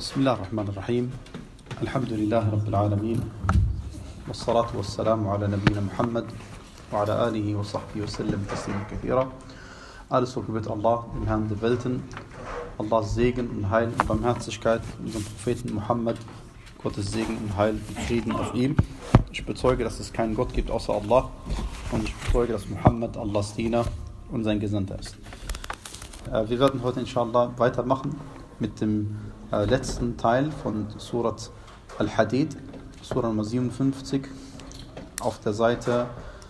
بسم الله الرحمن الرحيم الحمد لله رب العالمين والصلاة والسلام على نبينا Muhammad وعلى آله وصحبه وسلم تسليما كثيرا. Alles Lob gebührt Allah, dem Herrn der Welten, Allahs Segen und Heil und Barmherzigkeit, unserem Propheten Muhammad, Gottes Segen und Heil und Frieden auf ihm. Ich bezeuge, dass es keinen Gott gibt außer Allah und ich bezeuge, dass Muhammad Allahs Diener und sein Gesandter ist. Wir werden heute inshallah weitermachen mit dem letzten Teil von Surat Al-Hadid, Surah Nummer 57, auf der Seite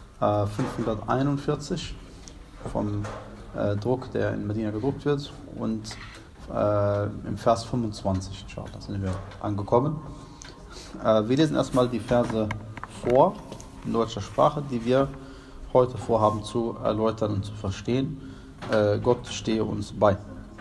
541 vom Druck, der in Medina gedruckt wird, und im Vers 25 inshallah sind wir angekommen. Wir lesen erstmal die Verse vor in deutscher Sprache, die wir heute vorhaben zu erläutern und zu verstehen. Gott stehe uns bei.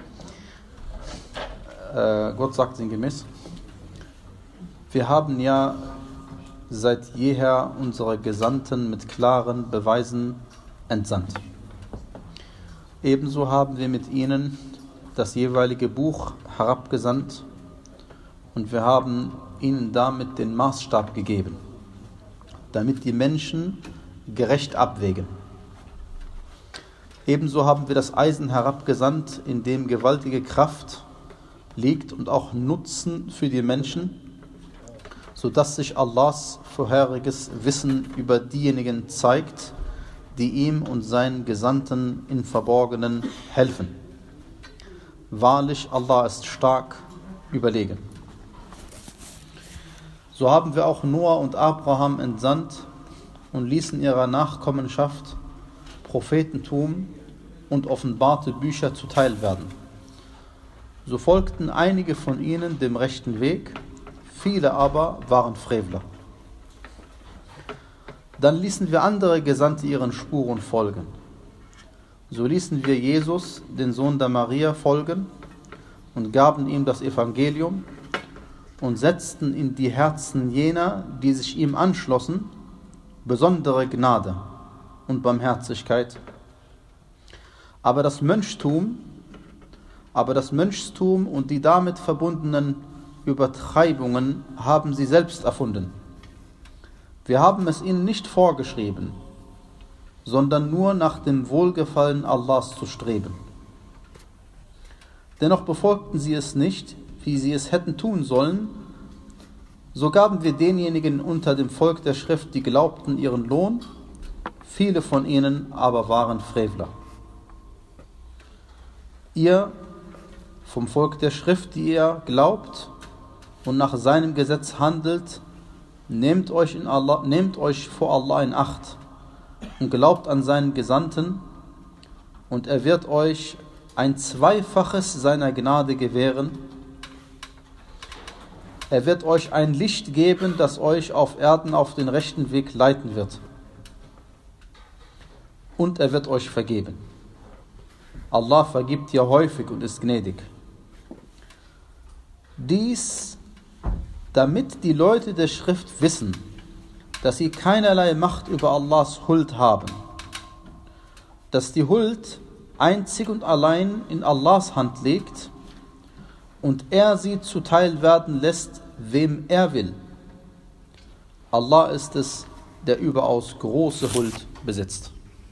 Gott sagt sinngemäß: Wir haben ja seit jeher unsere Gesandten mit klaren Beweisen entsandt. Ebenso haben wir mit ihnen das jeweilige Buch herabgesandt und wir haben ihnen damit den Maßstab gegeben, damit die Menschen gerecht abwägen. Ebenso haben wir das Eisen herabgesandt, in dem gewaltige Kraft liegt und auch Nutzen für die Menschen, sodass sich Allahs vorheriges Wissen über diejenigen zeigt, die ihm und seinen Gesandten im Verborgenen helfen. Wahrlich, Allah ist stark überlegen. So haben wir auch Noah und Abraham entsandt und ließen ihrer Nachkommenschaft Prophetentum und offenbarte Bücher zuteil werden. So folgten einige von ihnen dem rechten Weg, viele aber waren Frevler. Dann ließen wir andere Gesandte ihren Spuren folgen. So ließen wir Jesus, den Sohn der Maria, folgen und gaben ihm das Evangelium und setzten in die Herzen jener, die sich ihm anschlossen, besondere Gnade und Barmherzigkeit. Aber das Mönchstum und die damit verbundenen Übertreibungen haben sie selbst erfunden. Wir haben es ihnen nicht vorgeschrieben, sondern nur nach dem Wohlgefallen Allahs zu streben. Dennoch befolgten sie es nicht, wie sie es hätten tun sollen. So gaben wir denjenigen unter dem Volk der Schrift, die glaubten, ihren Lohn, viele von ihnen aber waren Frevler. Ihr vom Volk der Schrift, die ihr glaubt und nach seinem Gesetz handelt, nehmt euch vor Allah in Acht und glaubt an seinen Gesandten, und er wird euch ein Zweifaches seiner Gnade gewähren. Er wird euch ein Licht geben, das euch auf Erden auf den rechten Weg leiten wird. Und er wird euch vergeben. Allah vergibt ja häufig und ist gnädig. Dies, damit die Leute der Schrift wissen, dass sie keinerlei Macht über Allahs Huld haben, dass die Huld einzig und allein in Allahs Hand liegt und er sie zuteil werden lässt, wem er will. Allah ist es, der überaus große Huld besitzt.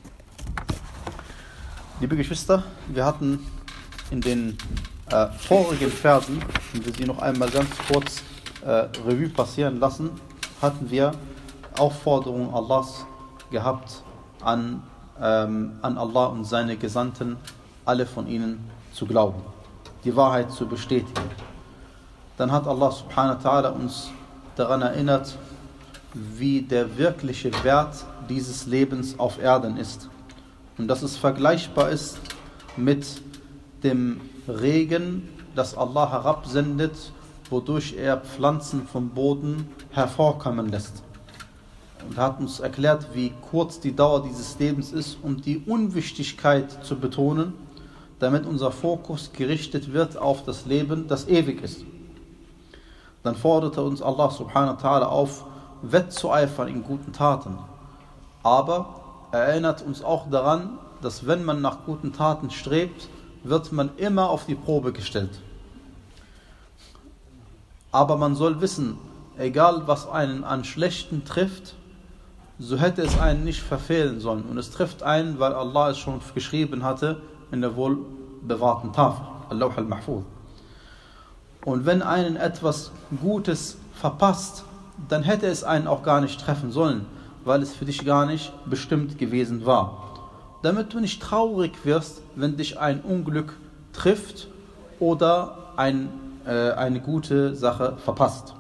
Liebe Geschwister, wir hatten in den vorigen Versen, wenn wir sie noch einmal ganz kurz Revue passieren lassen, hatten wir Aufforderungen Allahs gehabt, an Allah und seine Gesandten, alle von ihnen zu glauben, die Wahrheit zu bestätigen. Dann hat Allah subhanahu wa ta'ala uns daran erinnert, wie der wirkliche Wert dieses Lebens auf Erden ist. Und dass es vergleichbar ist mit dem Regen, das Allah herabsendet, wodurch er Pflanzen vom Boden hervorkommen lässt. Und er hat uns erklärt, wie kurz die Dauer dieses Lebens ist, um die Unwichtigkeit zu betonen, damit unser Fokus gerichtet wird auf das Leben, das ewig ist. Dann forderte uns Allah subhanahu wa ta'ala auf, wettzueifern in guten Taten. Aber er erinnert uns auch daran, dass wenn man nach guten Taten strebt, wird man immer auf die Probe gestellt. Aber man soll wissen, egal was einen an Schlechten trifft, so hätte es einen nicht verfehlen sollen. Und es trifft einen, weil Allah es schon geschrieben hatte in der wohlbewahrten Tafel, Al-Lawh al-Mahfuz. Und wenn einen etwas Gutes verpasst, dann hätte es einen auch gar nicht treffen sollen, weil es für dich gar nicht bestimmt gewesen war. Damit du nicht traurig wirst, wenn dich ein Unglück trifft oder eine gute Sache verpasst.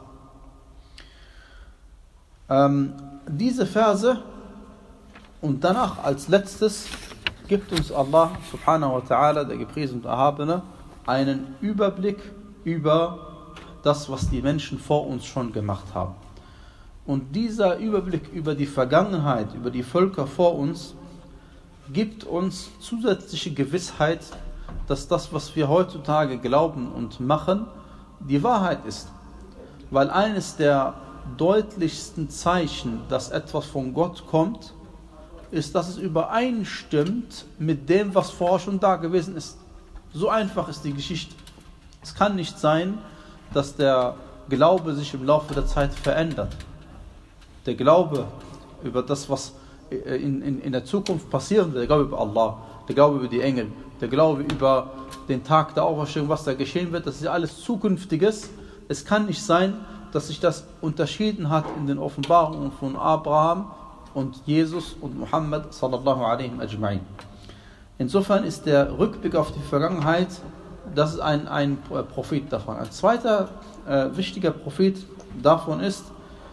Diese Verse und danach als letztes gibt uns Allah subhanahu wa ta'ala, der gepriesene und Erhabene, einen Überblick über das, was die Menschen vor uns schon gemacht haben. Und dieser Überblick über die Vergangenheit, über die Völker vor uns, gibt uns zusätzliche Gewissheit, dass das, was wir heutzutage glauben und machen, die Wahrheit ist. Weil eines der deutlichsten Zeichen, dass etwas von Gott kommt, ist, dass es übereinstimmt mit dem, was vorher schon da gewesen ist. So einfach ist die Geschichte. Es kann nicht sein, dass der Glaube sich im Laufe der Zeit verändert. Der Glaube über das, was in der Zukunft passieren wird, der Glaube über Allah, der Glaube über die Engel, der Glaube über den Tag der Auferstehung, was da geschehen wird, das ist ja alles Zukünftiges. Es kann nicht sein, dass sich das unterschieden hat in den Offenbarungen von Abraham und Jesus und Muhammad sallallahu alaihi ajma'in. Insofern ist der Rückblick auf die Vergangenheit, das ist ein Prophet davon. Ein zweiter wichtiger Prophet davon ist,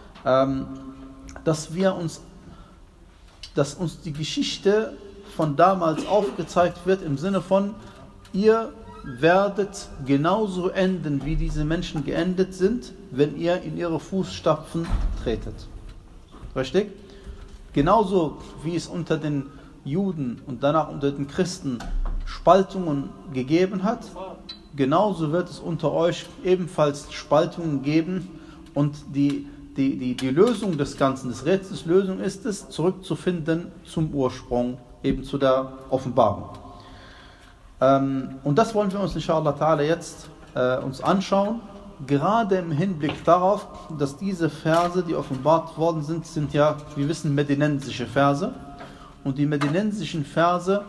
dass uns die Geschichte von damals aufgezeigt wird, im Sinne von, ihr werdet genauso enden, wie diese Menschen geendet sind, wenn ihr in ihre Fußstapfen tretet. Richtig? Genauso wie es unter den Juden und danach unter den Christen Spaltungen gegeben hat, genauso wird es unter euch ebenfalls Spaltungen geben, und die Lösung des Ganzen, des Rätsels Lösung ist es, zurückzufinden zum Ursprung, eben zu der Offenbarung. Und das wollen wir uns inshallah ta'ala jetzt uns anschauen, gerade im Hinblick darauf, dass diese Verse, die offenbart worden sind, sind ja, wir wissen, medinensische Verse. Und die medinensischen Verse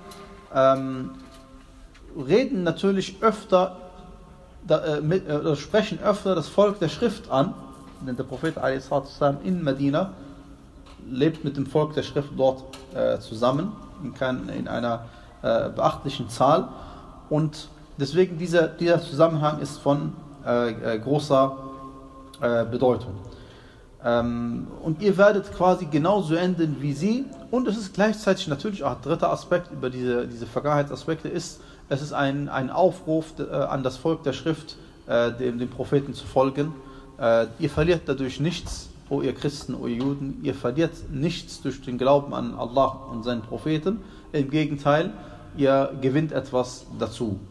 reden natürlich öfter, sprechen öfter das Volk der Schrift an, denn der Prophet a.s. in Medina lebt mit dem Volk der Schrift dort zusammen, in einer beachtlichen Zahl, und deswegen dieser Zusammenhang ist von großer Bedeutung. Und ihr werdet quasi genauso enden wie sie, und es ist gleichzeitig natürlich auch ein dritter Aspekt über diese Vergangenheitsaspekte ist, es ist ein Aufruf an das Volk der Schrift, dem Propheten zu folgen. Ihr verliert dadurch nichts, o ihr Christen, o ihr Juden, ihr verliert nichts durch den Glauben an Allah und seinen Propheten. Im Gegenteil, ihr gewinnt etwas dazu.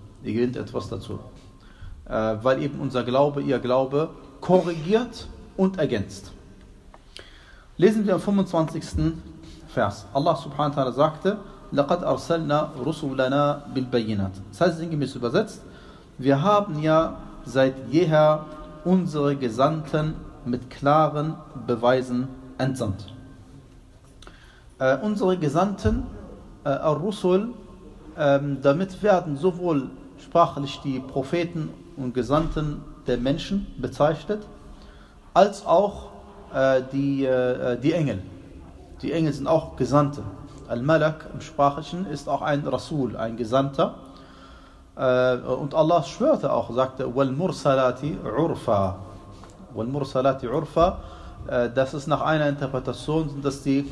Weil eben unser Glaube, ihr Glaube, korrigiert und ergänzt. Lesen wir am 25. Vers. Allah subhanahu wa ta'ala sagte, لَقَدْ أَرْسَلْنَا رُسُولَنَا بِالْبَيِّنَاتِ. Das heißt sinngemäß übersetzt, wir haben ja seit jeher unsere Gesandten mit klaren Beweisen entsandt. Unsere Gesandten, Ar-Rusul, damit werden sowohl sprachlich die Propheten und Gesandten der Menschen bezeichnet, als auch die Engel. Die Engel sind auch Gesandte. Al-Malak im Sprachlichen ist auch ein Rasul, ein Gesandter. Und Allah schwörte auch, sagte, وَالْمُرْسَلَاتِ عُرْفًا. وَالْمُرْسَلَاتِ عُرْفًا. Das ist nach einer Interpretation, sind das die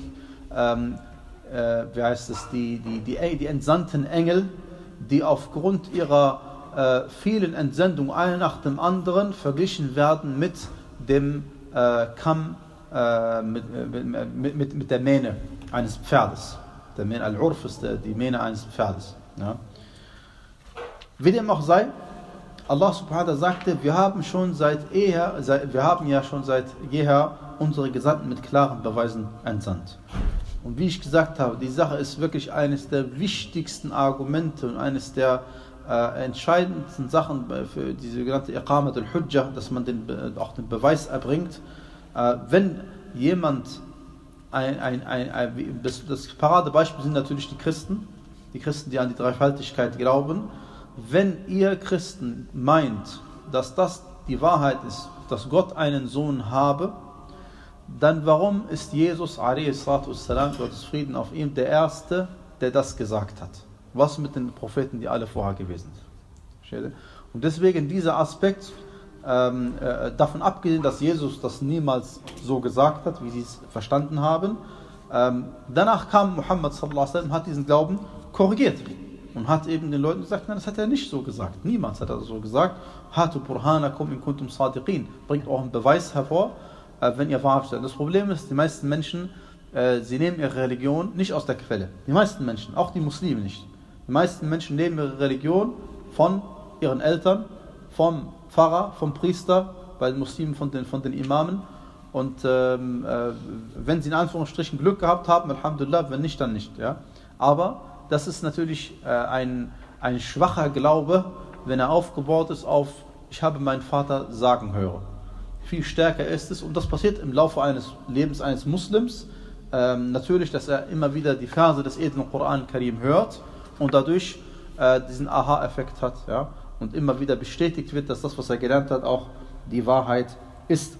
entsandten Engel, die aufgrund ihrer vielen Entsendungen, eine nach dem anderen, verglichen werden mit dem Kamm, mit der Mähne eines Pferdes. Der Mähne, Al-Urf ist die Mähne eines Pferdes. Ja. Wie dem auch sei, Allah subhanahu wa ta'ala sagte, wir haben ja schon seit jeher unsere Gesandten mit klaren Beweisen entsandt. Und wie ich gesagt habe, die Sache ist wirklich eines der wichtigsten Argumente und eines der entscheidendsten Sachen für diese genannte Iqamat al-Hujjah, dass man auch den Beweis erbringt. Wenn jemand, das Paradebeispiel sind natürlich die Christen, die an die Dreifaltigkeit glauben. Wenn ihr Christen meint, dass das die Wahrheit ist, dass Gott einen Sohn habe, dann warum ist Jesus, a.s.w., Gottes Frieden auf ihm, der Erste, der das gesagt hat? Was mit den Propheten, die alle vorher gewesen sind? Und deswegen dieser Aspekt, davon abgesehen, dass Jesus das niemals so gesagt hat, wie sie es verstanden haben, danach kam Muhammad sallallahu alaihi wasallam, hat diesen Glauben korrigiert und hat eben den Leuten gesagt, nein, das hat er nicht so gesagt. Niemals hat er so gesagt. Hatu burhanakum in kuntum sadiqin. Bringt auch einen Beweis hervor, wenn ihr wahrhaft seid. Das Problem ist, die meisten Menschen, sie nehmen ihre Religion nicht aus der Quelle. Die meisten Menschen, auch die Muslime nicht. Die meisten Menschen nehmen ihre Religion von ihren Eltern, vom Pfarrer, vom Priester, bei den Muslimen von den Imamen. Und wenn sie in Anführungsstrichen Glück gehabt haben, Alhamdulillah, wenn nicht, dann nicht. Ja? Aber das ist natürlich ein schwacher Glaube, wenn er aufgebaut ist auf, ich habe meinen Vater sagen hören. Viel stärker ist es, und das passiert im Laufe eines Lebens eines Muslims, natürlich, dass er immer wieder die Verse des edlen Koran Karim hört und dadurch diesen Aha-Effekt hat, ja, und immer wieder bestätigt wird, dass das, was er gelernt hat, auch die Wahrheit ist.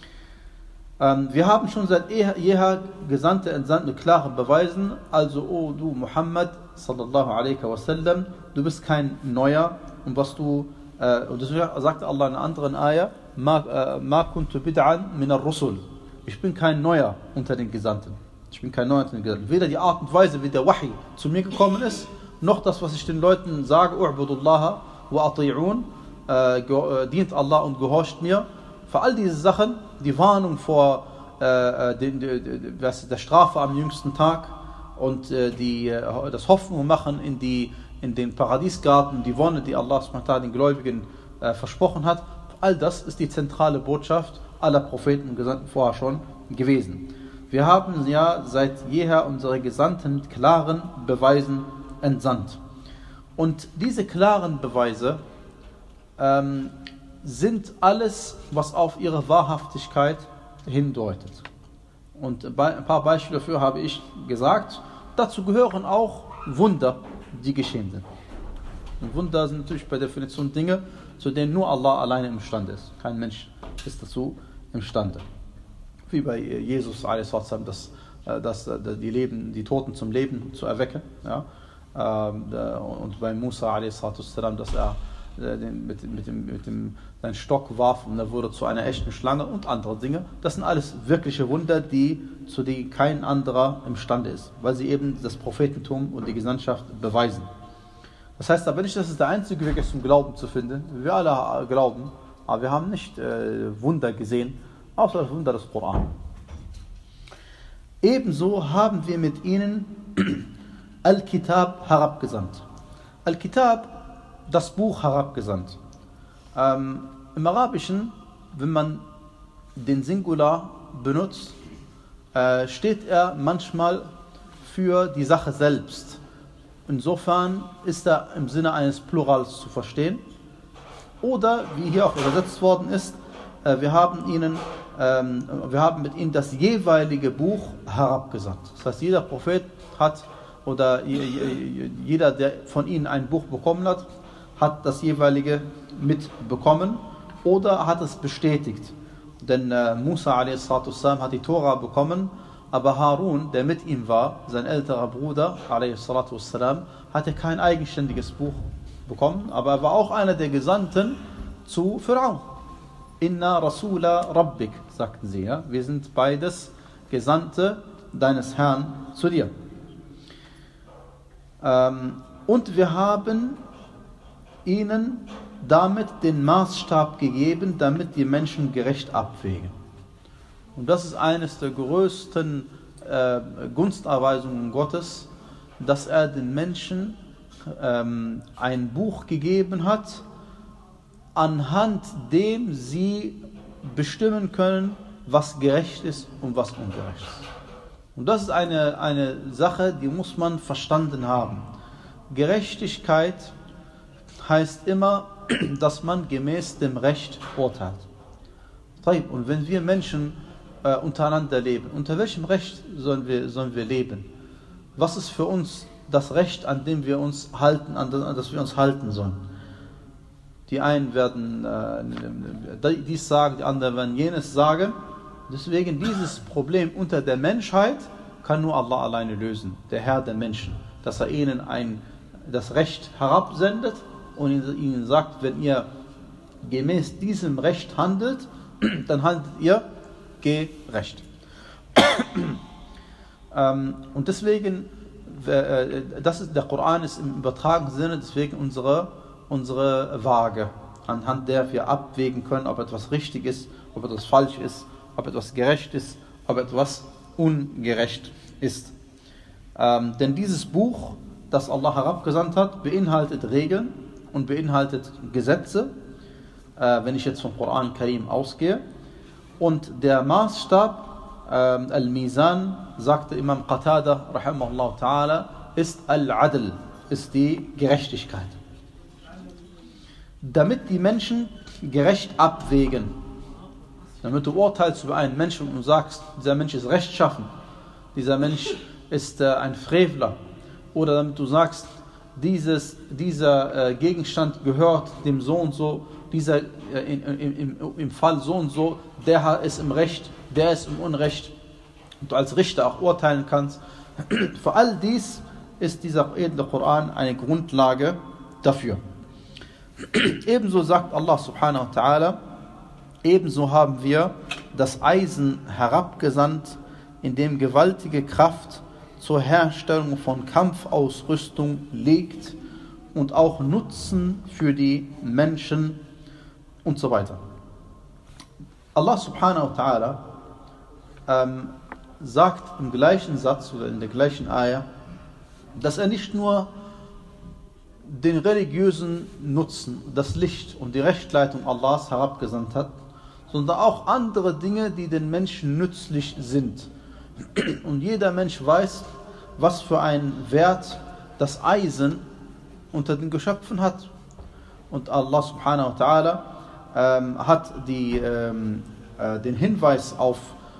Wir haben schon seit jeher Gesandte entsandt mit klaren Beweisen, also, o du Muhammad, sallallahu alaihi wasallam, du bist kein Neuer, und was du, und das sagte Allah in einer anderen Ayah, ma kuntu bid'an min ar-rusul. Ich bin kein Neuer unter den Gesandten. Weder die Art und Weise, wie der Wahi zu mir gekommen ist, noch das, was ich den Leuten sage, u'budullaha wa ati'un, dient Allah und gehorcht mir. Für all diese Sachen, die Warnung vor der Strafe am jüngsten Tag und das Hoffnung machen in den Paradiesgarten, die Wonne, die Allah den Gläubigen versprochen hat, all das ist die zentrale Botschaft aller Propheten und Gesandten vorher schon gewesen. Wir haben ja seit jeher unsere Gesandten mit klaren Beweisen entsandt. Und diese klaren Beweise sind alles, was auf ihre Wahrhaftigkeit hindeutet. Und ein paar Beispiele dafür habe ich gesagt. Dazu gehören auch Wunder, die geschehen sind. Und Wunder sind natürlich per Definition Dinge, zu denen nur Allah alleine imstande ist. Kein Mensch ist dazu imstande. Wie bei Jesus, die Toten zum Leben zu erwecken. Ja? Und bei Musa, dass er seinen Stock warf und er wurde zu einer echten Schlange und andere Dinge. Das sind alles wirkliche Wunder, zu denen kein anderer imstande ist, weil sie eben das Prophetentum und die Gesandtschaft beweisen. Das heißt aber nicht, dass es der einzige Weg ist, zum Glauben zu finden. Wir alle glauben, aber wir haben nicht Wunder gesehen, außer das Wunder des Koran. Ebenso haben wir mit ihnen Al-Kitab herabgesandt. Al-Kitab, das Buch, herabgesandt. Im Arabischen, wenn man den Singular benutzt, steht er manchmal für die Sache selbst. Insofern ist er im Sinne eines Plurals zu verstehen. Oder, wie hier auch übersetzt worden ist, wir haben mit ihnen das jeweilige Buch herabgesandt. Das heißt, jeder Prophet hat, oder jeder, der von ihnen ein Buch bekommen hat das jeweilige mitbekommen oder hat es bestätigt. Denn Musa a.s. hat die Tora bekommen, aber Harun, der mit ihm war, sein älterer Bruder a.s., hatte kein eigenständiges Buch bekommen, aber er war auch einer der Gesandten zu Pharaon. Inna Rasula Rabbik, sagten sie. Ja? Wir sind beides Gesandte deines Herrn zu dir. Und wir haben ihnen damit den Maßstab gegeben, damit die Menschen gerecht abwägen. Und das ist eines der größten Gunsterweisungen Gottes, dass er den Menschen ein Buch gegeben hat, anhand dem sie bestimmen können, was gerecht ist und was ungerecht ist. Und das ist eine Sache, die muss man verstanden haben. Gerechtigkeit heißt immer, dass man gemäß dem Recht urteilt. Und wenn wir Menschen untereinander leben, unter welchem Recht sollen wir leben? Was ist für uns das Recht, an dem wir uns halten, an das wir uns halten sollen? Die einen werden dies sagen, die anderen werden jenes sagen. Deswegen dieses Problem unter der Menschheit kann nur Allah alleine lösen, der Herr der Menschen, dass er ihnen das Recht herabsendet und ihnen sagt, wenn ihr gemäß diesem Recht handelt, dann handelt ihr gerecht. Und deswegen, der Koran ist im übertragenen Sinne deswegen unsere Waage, anhand der wir abwägen können, ob etwas richtig ist, ob etwas falsch ist, ob etwas gerecht ist, ob etwas ungerecht ist. Denn dieses Buch, das Allah herabgesandt hat, beinhaltet Regeln und beinhaltet Gesetze, wenn ich jetzt vom Koran Karim ausgehe. Und der Maßstab, Al-Mizan, sagte Imam Qatada, rahimahullah ta'ala, ist Al-Adl, ist die Gerechtigkeit. Damit die Menschen gerecht abwägen, damit du urteilst über einen Menschen und sagst, dieser Mensch ist rechtschaffen, dieser Mensch ist ein Frevler, oder damit du sagst, dieser Gegenstand gehört dem so und so, dieser im Fall so und so, der ist im Recht, der ist im Unrecht, und du als Richter auch urteilen kannst. Für all dies ist dieser edle Koran eine Grundlage dafür. Ebenso sagt Allah subhanahu wa ta'ala, ebenso haben wir das Eisen herabgesandt, in dem gewaltige Kraft zur Herstellung von Kampfausrüstung liegt und auch Nutzen für die Menschen und so weiter. Allah subhanahu wa ta'ala sagt im gleichen Satz oder in der gleichen Ayah, dass er nicht nur den religiösen Nutzen, das Licht und die Rechtleitung Allahs herabgesandt hat, sondern auch andere Dinge, die den Menschen nützlich sind. Und jeder Mensch weiß, was für einen Wert das Eisen unter den Geschöpfen hat. Und Allah subhanahu wa ta'ala hat den Hinweis auf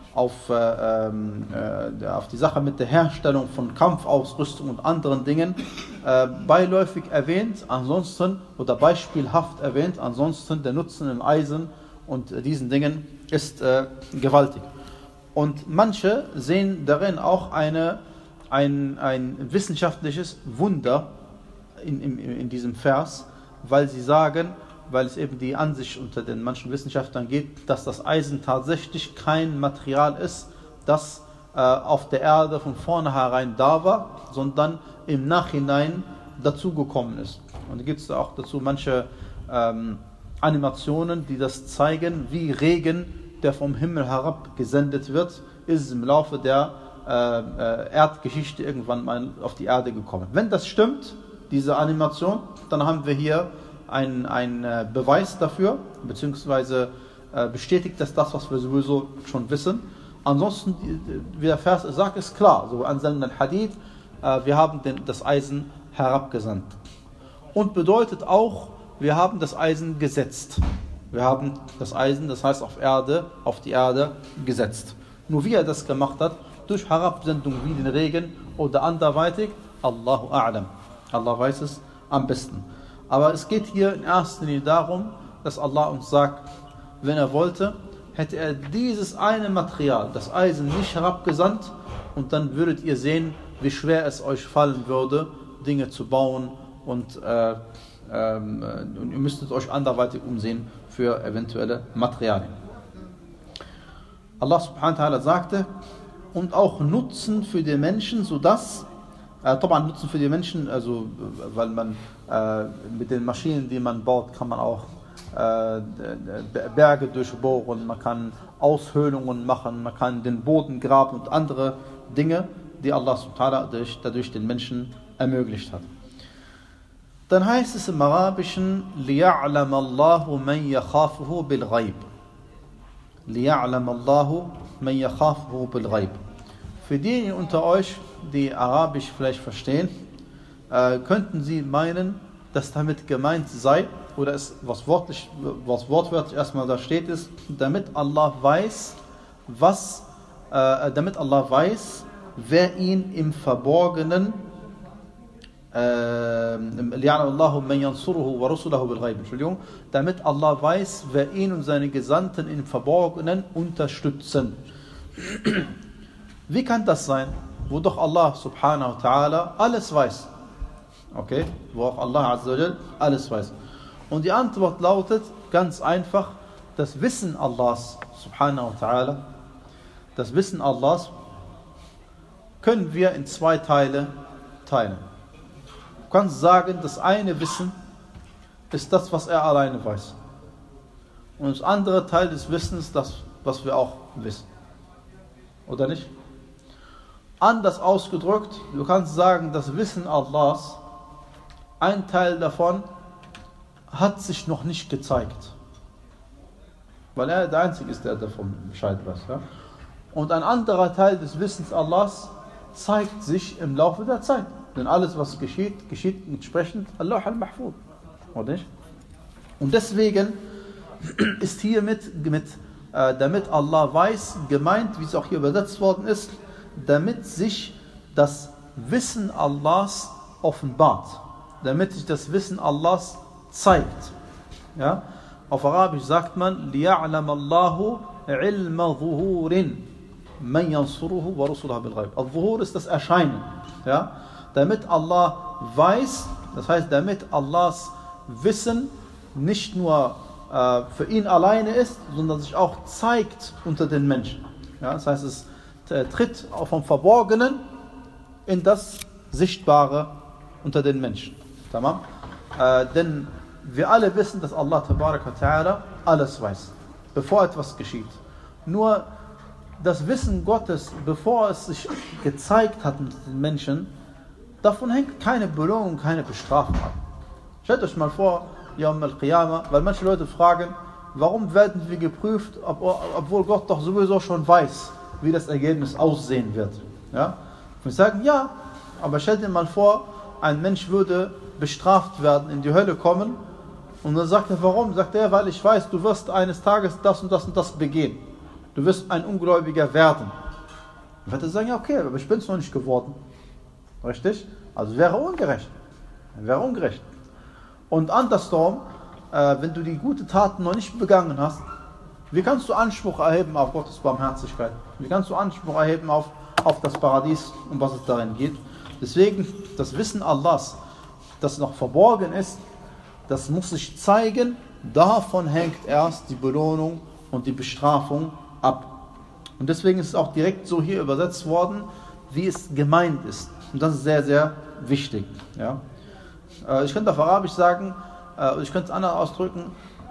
die Sache mit der Herstellung von Kampfausrüstung und anderen Dingen beiläufig erwähnt, ansonsten oder beispielhaft erwähnt, ansonsten der Nutzen im Eisen und diesen Dingen ist gewaltig. Und manche sehen darin auch ein wissenschaftliches Wunder in diesem Vers, weil sie sagen, weil es eben die Ansicht unter den manchen Wissenschaftlern gibt, dass das Eisen tatsächlich kein Material ist, das auf der Erde von vornherein da war, sondern im Nachhinein dazugekommen ist. Und da gibt es auch dazu manche Animationen, die das zeigen, wie Regen, der vom Himmel herab gesendet wird, ist im Laufe der Erdgeschichte irgendwann mal auf die Erde gekommen. Wenn das stimmt, diese Animation, dann haben wir hier einen Beweis dafür, beziehungsweise bestätigt das, was wir sowieso schon wissen. Ansonsten, wie der Vers sagt, ist klar, so anzalna al-Hadid, wir haben das Eisen herabgesandt. Und bedeutet auch, wir haben das Eisen gesetzt. Wir haben das Eisen, das heißt auf die Erde gesetzt. Nur wie er das gemacht hat, durch Herabsendung wie den Regen oder anderweitig, Allahu A'lam. Allah weiß es am besten. Aber es geht hier in erster Linie darum, dass Allah uns sagt, wenn er wollte, hätte er dieses eine Material, das Eisen, nicht herabgesandt, und dann würdet ihr sehen, wie schwer es euch fallen würde, Dinge zu bauen, und ihr müsstet euch anderweitig umsehen für eventuelle Materialien. Allah subhanahu wa ta'ala sagte, und auch Nutzen für die Menschen, sodass Nutzen für die Menschen, also weil man mit den Maschinen, die man baut, kann man auch Berge durchbohren, man kann Aushöhlungen machen, man kann den Boden graben und andere Dinge, die Allah subhanahu wa ta'ala dadurch den Menschen ermöglicht hat. Dann heißt es im Arabischen, لِيَعْلَمَ اللَّهُ مَنْ يَخَافُهُ بِالْغَيْبِ. لِيَعْلَمَ اللَّهُ مَنْ يَخَافُهُ بِالْغَيْبِ. Für diejenigen unter euch, die Arabisch vielleicht verstehen, könnten sie meinen, dass damit gemeint sei, oder es, was wortwörtlich erstmal da steht, ist, damit Allah weiß, wer ihn im Verborgenen, damit Allah weiß, wer ihn und seine Gesandten im Verborgenen unterstützen. Wie kann das sein, wo doch Allah subhanahu wa ta'ala alles weiß? Okay, wo auch Allah azza wa jal alles weiß. Und die Antwort lautet ganz einfach, das Wissen Allahs subhanahu wa ta'ala, das Wissen Allahs können wir in zwei Teile teilen. Du kannst sagen, das eine Wissen ist das, was er alleine weiß. Und das andere Teil des Wissens, das, was wir auch wissen. Oder nicht? Anders ausgedrückt, du kannst sagen, das Wissen Allahs, ein Teil davon hat sich noch nicht gezeigt. Weil er der Einzige ist, der davon Bescheid weiß. Ja? Und ein anderer Teil des Wissens Allahs zeigt sich im Laufe der Zeit. Denn alles, was geschieht, geschieht entsprechend Allah al-Mahfuz. Oder nicht? Und deswegen ist hiermit, damit Allah weiß, gemeint, wie es auch hier übersetzt worden ist, damit sich das Wissen Allahs offenbart. Damit sich das Wissen Allahs zeigt. Ja? Auf Arabisch sagt man, لِيَعْلَمَ اللَّهُ عِلْمَ ظُهُورٍ مَنْ يَنْصُرُهُ وَرُسُلَهُ بِالْغَيْبِ. Al-Zuhur ist das Erscheinen. Ja? Damit Allah weiß, das heißt, damit Allahs Wissen nicht nur für ihn alleine ist, sondern sich auch zeigt unter den Menschen. Ja? Das heißt, es tritt vom Verborgenen in das Sichtbare unter den Menschen. Tamam? Denn wir alle wissen, dass Allah tabaraka ta'ala alles weiß, bevor etwas geschieht. Nur das Wissen Gottes, bevor es sich gezeigt hat mit den Menschen, davon hängt keine Belohnung, keine Bestrafung ab. Stellt euch mal vor, Yawm al-Qiyamah, weil manche Leute fragen, warum werden wir geprüft, obwohl Gott doch sowieso schon weiß, wie das Ergebnis aussehen wird. Ja? Und wir sagen, ja, aber stellt dir mal vor, ein Mensch würde bestraft werden, in die Hölle kommen, und dann sagt er, warum? Sagt er, weil ich weiß, du wirst eines Tages das und das und das begehen. Du wirst ein Ungläubiger werden. Dann wird er sagen, ja okay, aber ich bin es noch nicht geworden. Richtig? Also wäre ungerecht. Wäre ungerecht. Und andersrum, wenn du die guten Taten noch nicht begangen hast, wie kannst du Anspruch erheben auf Gottes Barmherzigkeit? Wie kannst du Anspruch erheben auf das Paradies, um was es darin geht? Deswegen, das Wissen Allahs, das noch verborgen ist, das muss sich zeigen, davon hängt erst die Belohnung und die Bestrafung ab. Und deswegen ist es auch direkt so hier übersetzt worden, wie es gemeint ist. Und das ist sehr, sehr wichtig. Ja? Ich könnte auf Arabisch sagen, ich könnte es anders ausdrücken,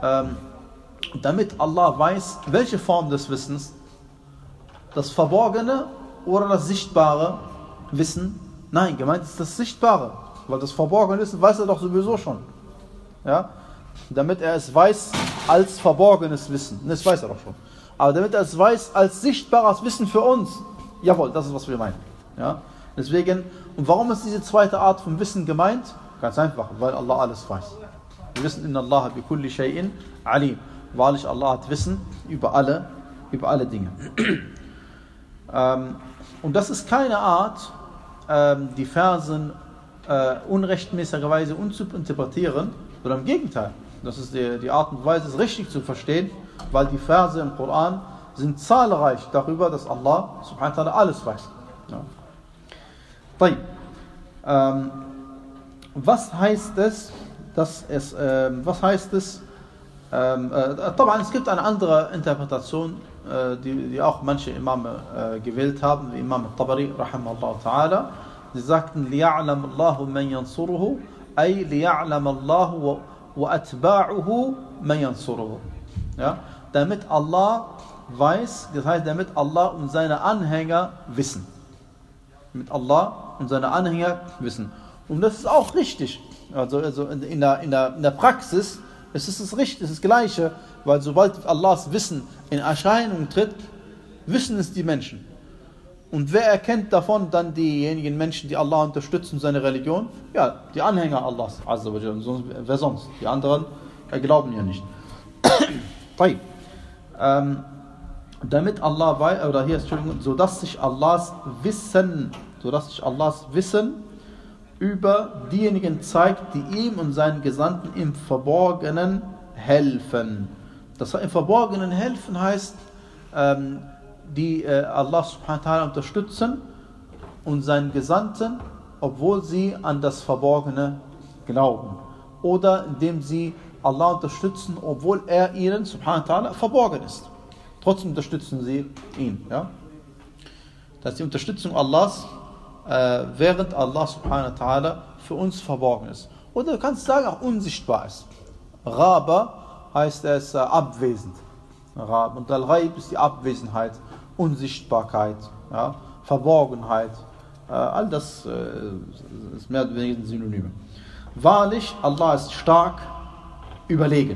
damit Allah weiß, welche Form des Wissens, das verborgene oder das sichtbare Wissen. Nein, gemeint ist das Sichtbare, weil das verborgene Wissen weiß er doch sowieso schon. Ja? Damit er es weiß als verborgenes Wissen. Das weiß er doch schon. Aber damit er es weiß als sichtbares Wissen für uns. Jawohl, das ist, was wir meinen. Ja? Deswegen, und warum ist diese zweite Art von Wissen gemeint? Ganz einfach, weil Allah alles weiß. Wir wissen, inna Allah bi kulli shay'in alim. Wahrlich, Allah hat Wissen über alle Dinge. Und das ist keine Art, die Versen unrechtmäßigerweise umzuinterpretieren, sondern im Gegenteil. Das ist die Art und Weise, es richtig zu verstehen, weil die Verse im Koran sind zahlreich darüber, dass Allah subhanahu wa ta'ala alles weiß. Ja. Was heißt es, es gibt eine andere Interpretation, die auch manche Imame gewählt haben, wie Imam al-Tabari, rahimahullah ta'ala. Sie sagten, لِيَعْلَمَ اللَّهُ مَنْ يَنْصُرُهُ أي لِيَعْلَمَ اللَّهُ وَأَتْبَاعُهُ مَنْ يَنْصُرُهُ. Ja? Damit Allah weiß, das heißt, damit Allah und seine Anhänger wissen. Mit Allah und seine Anhänger wissen. Und das ist auch richtig. Also in der Praxis ist es richtig, es ist das Gleiche, weil sobald Allahs Wissen in Erscheinung tritt, wissen es die Menschen. Und wer erkennt davon dann diejenigen Menschen, die Allah unterstützen, seine Religion? Ja, die Anhänger Allahs, Azza wa Jalla. Wer sonst? Die anderen glauben ja nicht. Damit Allah weiß, oder hier, Entschuldigung, sodass sich Allahs Wissen über diejenigen zeigt, die ihm und seinen Gesandten im Verborgenen helfen. Das im Verborgenen helfen heißt, die Allah subhanahu wa ta'ala unterstützen und seinen Gesandten, obwohl sie an das Verborgene glauben. Oder indem sie Allah unterstützen, obwohl er ihnen subhanahu wa ta'ala verborgen ist. Trotzdem unterstützen sie ihn. Ja? Das ist die Unterstützung Allahs, während Allah subhanahu wa ta'ala für uns verborgen ist. Oder du kannst sagen, auch unsichtbar ist. Raba heißt es abwesend. Und Al-Ghaib ist die Abwesenheit, Unsichtbarkeit, ja, Verborgenheit. All das ist mehr oder weniger Synonyme. Wahrlich, Allah ist stark, überlegen.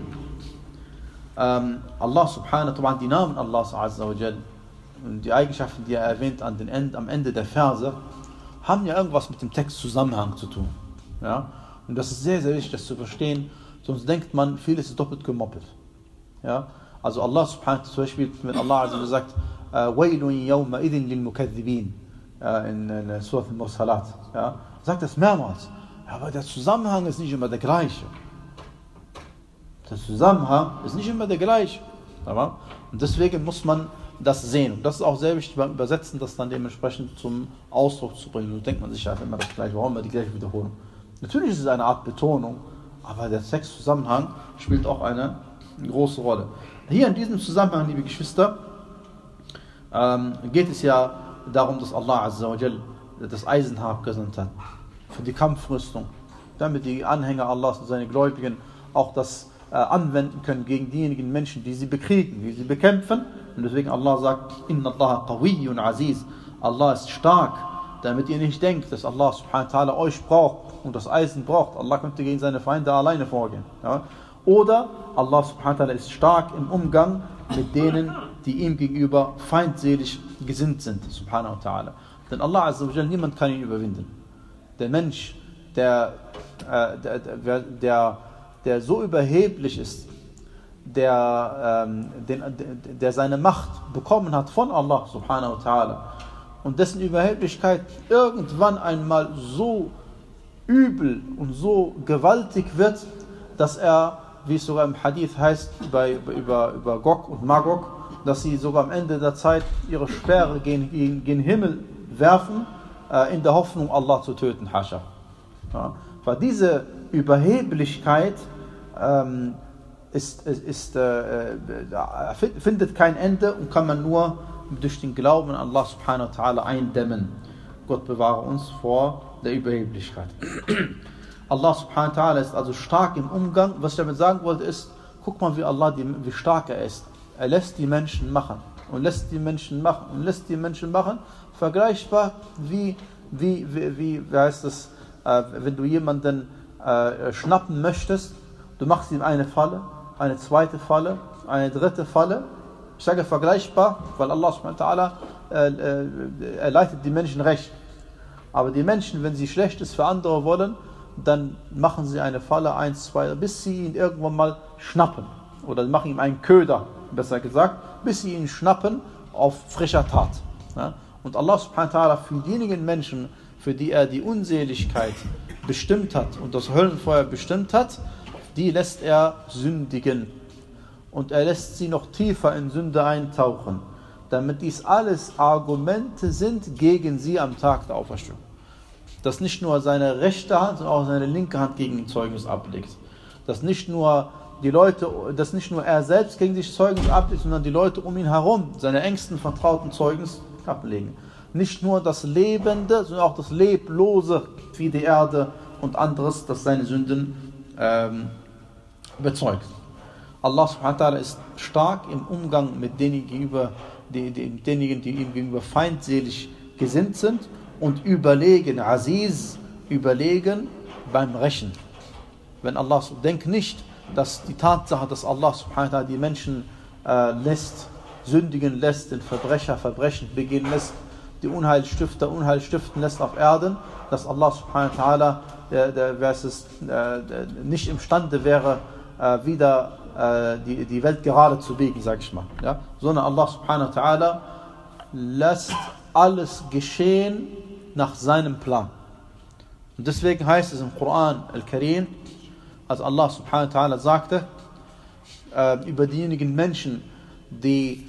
Allah subhanahu wa ta'ala, die Namen Allahs azza wa jal und die Eigenschaften, die er erwähnt am Ende der Verse, haben ja irgendwas mit dem Textzusammenhang zu tun. Ja? Und das ist sehr, sehr wichtig, das zu verstehen, sonst denkt man, vieles ist doppelt gemoppelt. Ja? Also Allah subhanahu wa ta'ala, zum Beispiel, wenn Allah azza wa jal sagt, Wailun yawma idhin lil mukaththibin in Surah al-Mursalat, ja? Sagt das mehrmals. Ja, aber der Zusammenhang ist nicht immer der gleiche. Der Zusammenhang ist nicht immer der gleiche. Und deswegen muss man das sehen. Und das ist auch sehr wichtig beim Übersetzen, das dann dementsprechend zum Ausdruck zu bringen. So denkt man sich ja immer das Gleiche, warum immer die gleiche Wiederholung. Natürlich ist es eine Art Betonung, aber der Textzusammenhang spielt auch eine große Rolle. Hier in diesem Zusammenhang, liebe Geschwister, geht es ja darum, dass Allah Azza wa Jal das Eisenhaar abgesandt hat für die Kampfrüstung, damit die Anhänger Allahs und seine Gläubigen auch das anwenden können gegen diejenigen Menschen, die sie bekriegen, die sie bekämpfen. Und deswegen Allah sagt, Inna Allah qawiyyun aziz. Allah ist stark, damit ihr nicht denkt, dass Allah subhanahu wa ta'ala euch braucht und das Eisen braucht. Allah könnte gegen seine Feinde alleine vorgehen. Ja? Oder Allah subhanahu wa ta'ala ist stark im Umgang mit denen, die ihm gegenüber feindselig gesinnt sind, subhanahu wa ta'ala. Denn Allah azza wa jalla, niemand kann ihn überwinden. Der Mensch, der so überheblich ist, der seine Macht bekommen hat von Allah subhanahu wa ta'ala und dessen Überheblichkeit irgendwann einmal so übel und so gewaltig wird, dass er, wie es sogar im Hadith heißt, über Gog und Magog, dass sie sogar am Ende der Zeit ihre Speere gen Himmel werfen, in der Hoffnung, Allah zu töten. Hascha. Ja, weil diese Überheblichkeit findet kein Ende und kann man nur durch den Glauben an Allah subhanahu wa ta'ala eindämmen. Gott bewahre uns vor der Überheblichkeit. Allah subhanahu wa ta'ala ist also stark im Umgang. Was ich damit sagen wollte ist, guck mal, wie stark er ist. Er lässt die Menschen machen und lässt die Menschen machen und lässt die Menschen machen. Vergleichbar wie heißt es, wenn du jemanden schnappen möchtest, du machst ihm eine Falle, eine zweite Falle, eine dritte Falle. Ich sage vergleichbar, weil Allah subhanahu wa ta'ala er leitet die Menschen recht. Aber die Menschen, wenn sie Schlechtes für andere wollen, dann machen sie eine Falle, 1, 2, bis sie ihn irgendwann mal schnappen. Oder machen ihm einen Köder, besser gesagt, bis sie ihn schnappen auf frischer Tat. Ja? Und Allah subhanahu wa ta'ala, für diejenigen Menschen, für die er die Unseligkeit bestimmt hat und das Höllenfeuer bestimmt hat, die lässt er sündigen. Und er lässt sie noch tiefer in Sünde eintauchen, damit dies alles Argumente sind gegen sie am Tag der Auferstehung. Dass nicht nur seine rechte Hand, sondern auch seine linke Hand gegen ihn Zeugnis ablegt. Dass nicht nur er selbst gegen sich Zeugnis ablegt, sondern die Leute um ihn herum, seine engsten Vertrauten Zeugnis ablegen. Nicht nur das Lebende, sondern auch das Leblose, wie die Erde und anderes, das seine Sünden bezeugt. Allah subhanahu wa ta'ala ist stark im Umgang mit denjenigen, die ihm gegenüber feindselig gesinnt sind, und überlegen, Aziz, überlegen beim Rächen. Wenn Allah, denk nicht, dass die Tatsache, dass Allah subhanahu wa ta'ala die Menschen sündigen lässt, den Verbrechen begehen lässt, die Unheilstifter Unheil stiften lässt auf Erden, dass Allah subhanahu wa ta'ala nicht imstande wäre, wieder die Welt gerade zu biegen, sag ich mal. Ja? Sondern Allah subhanahu wa ta'ala lässt alles geschehen nach seinem Plan. Und deswegen heißt es im Koran al-Karim, als Allah subhanahu wa ta'ala sagte, über diejenigen Menschen, die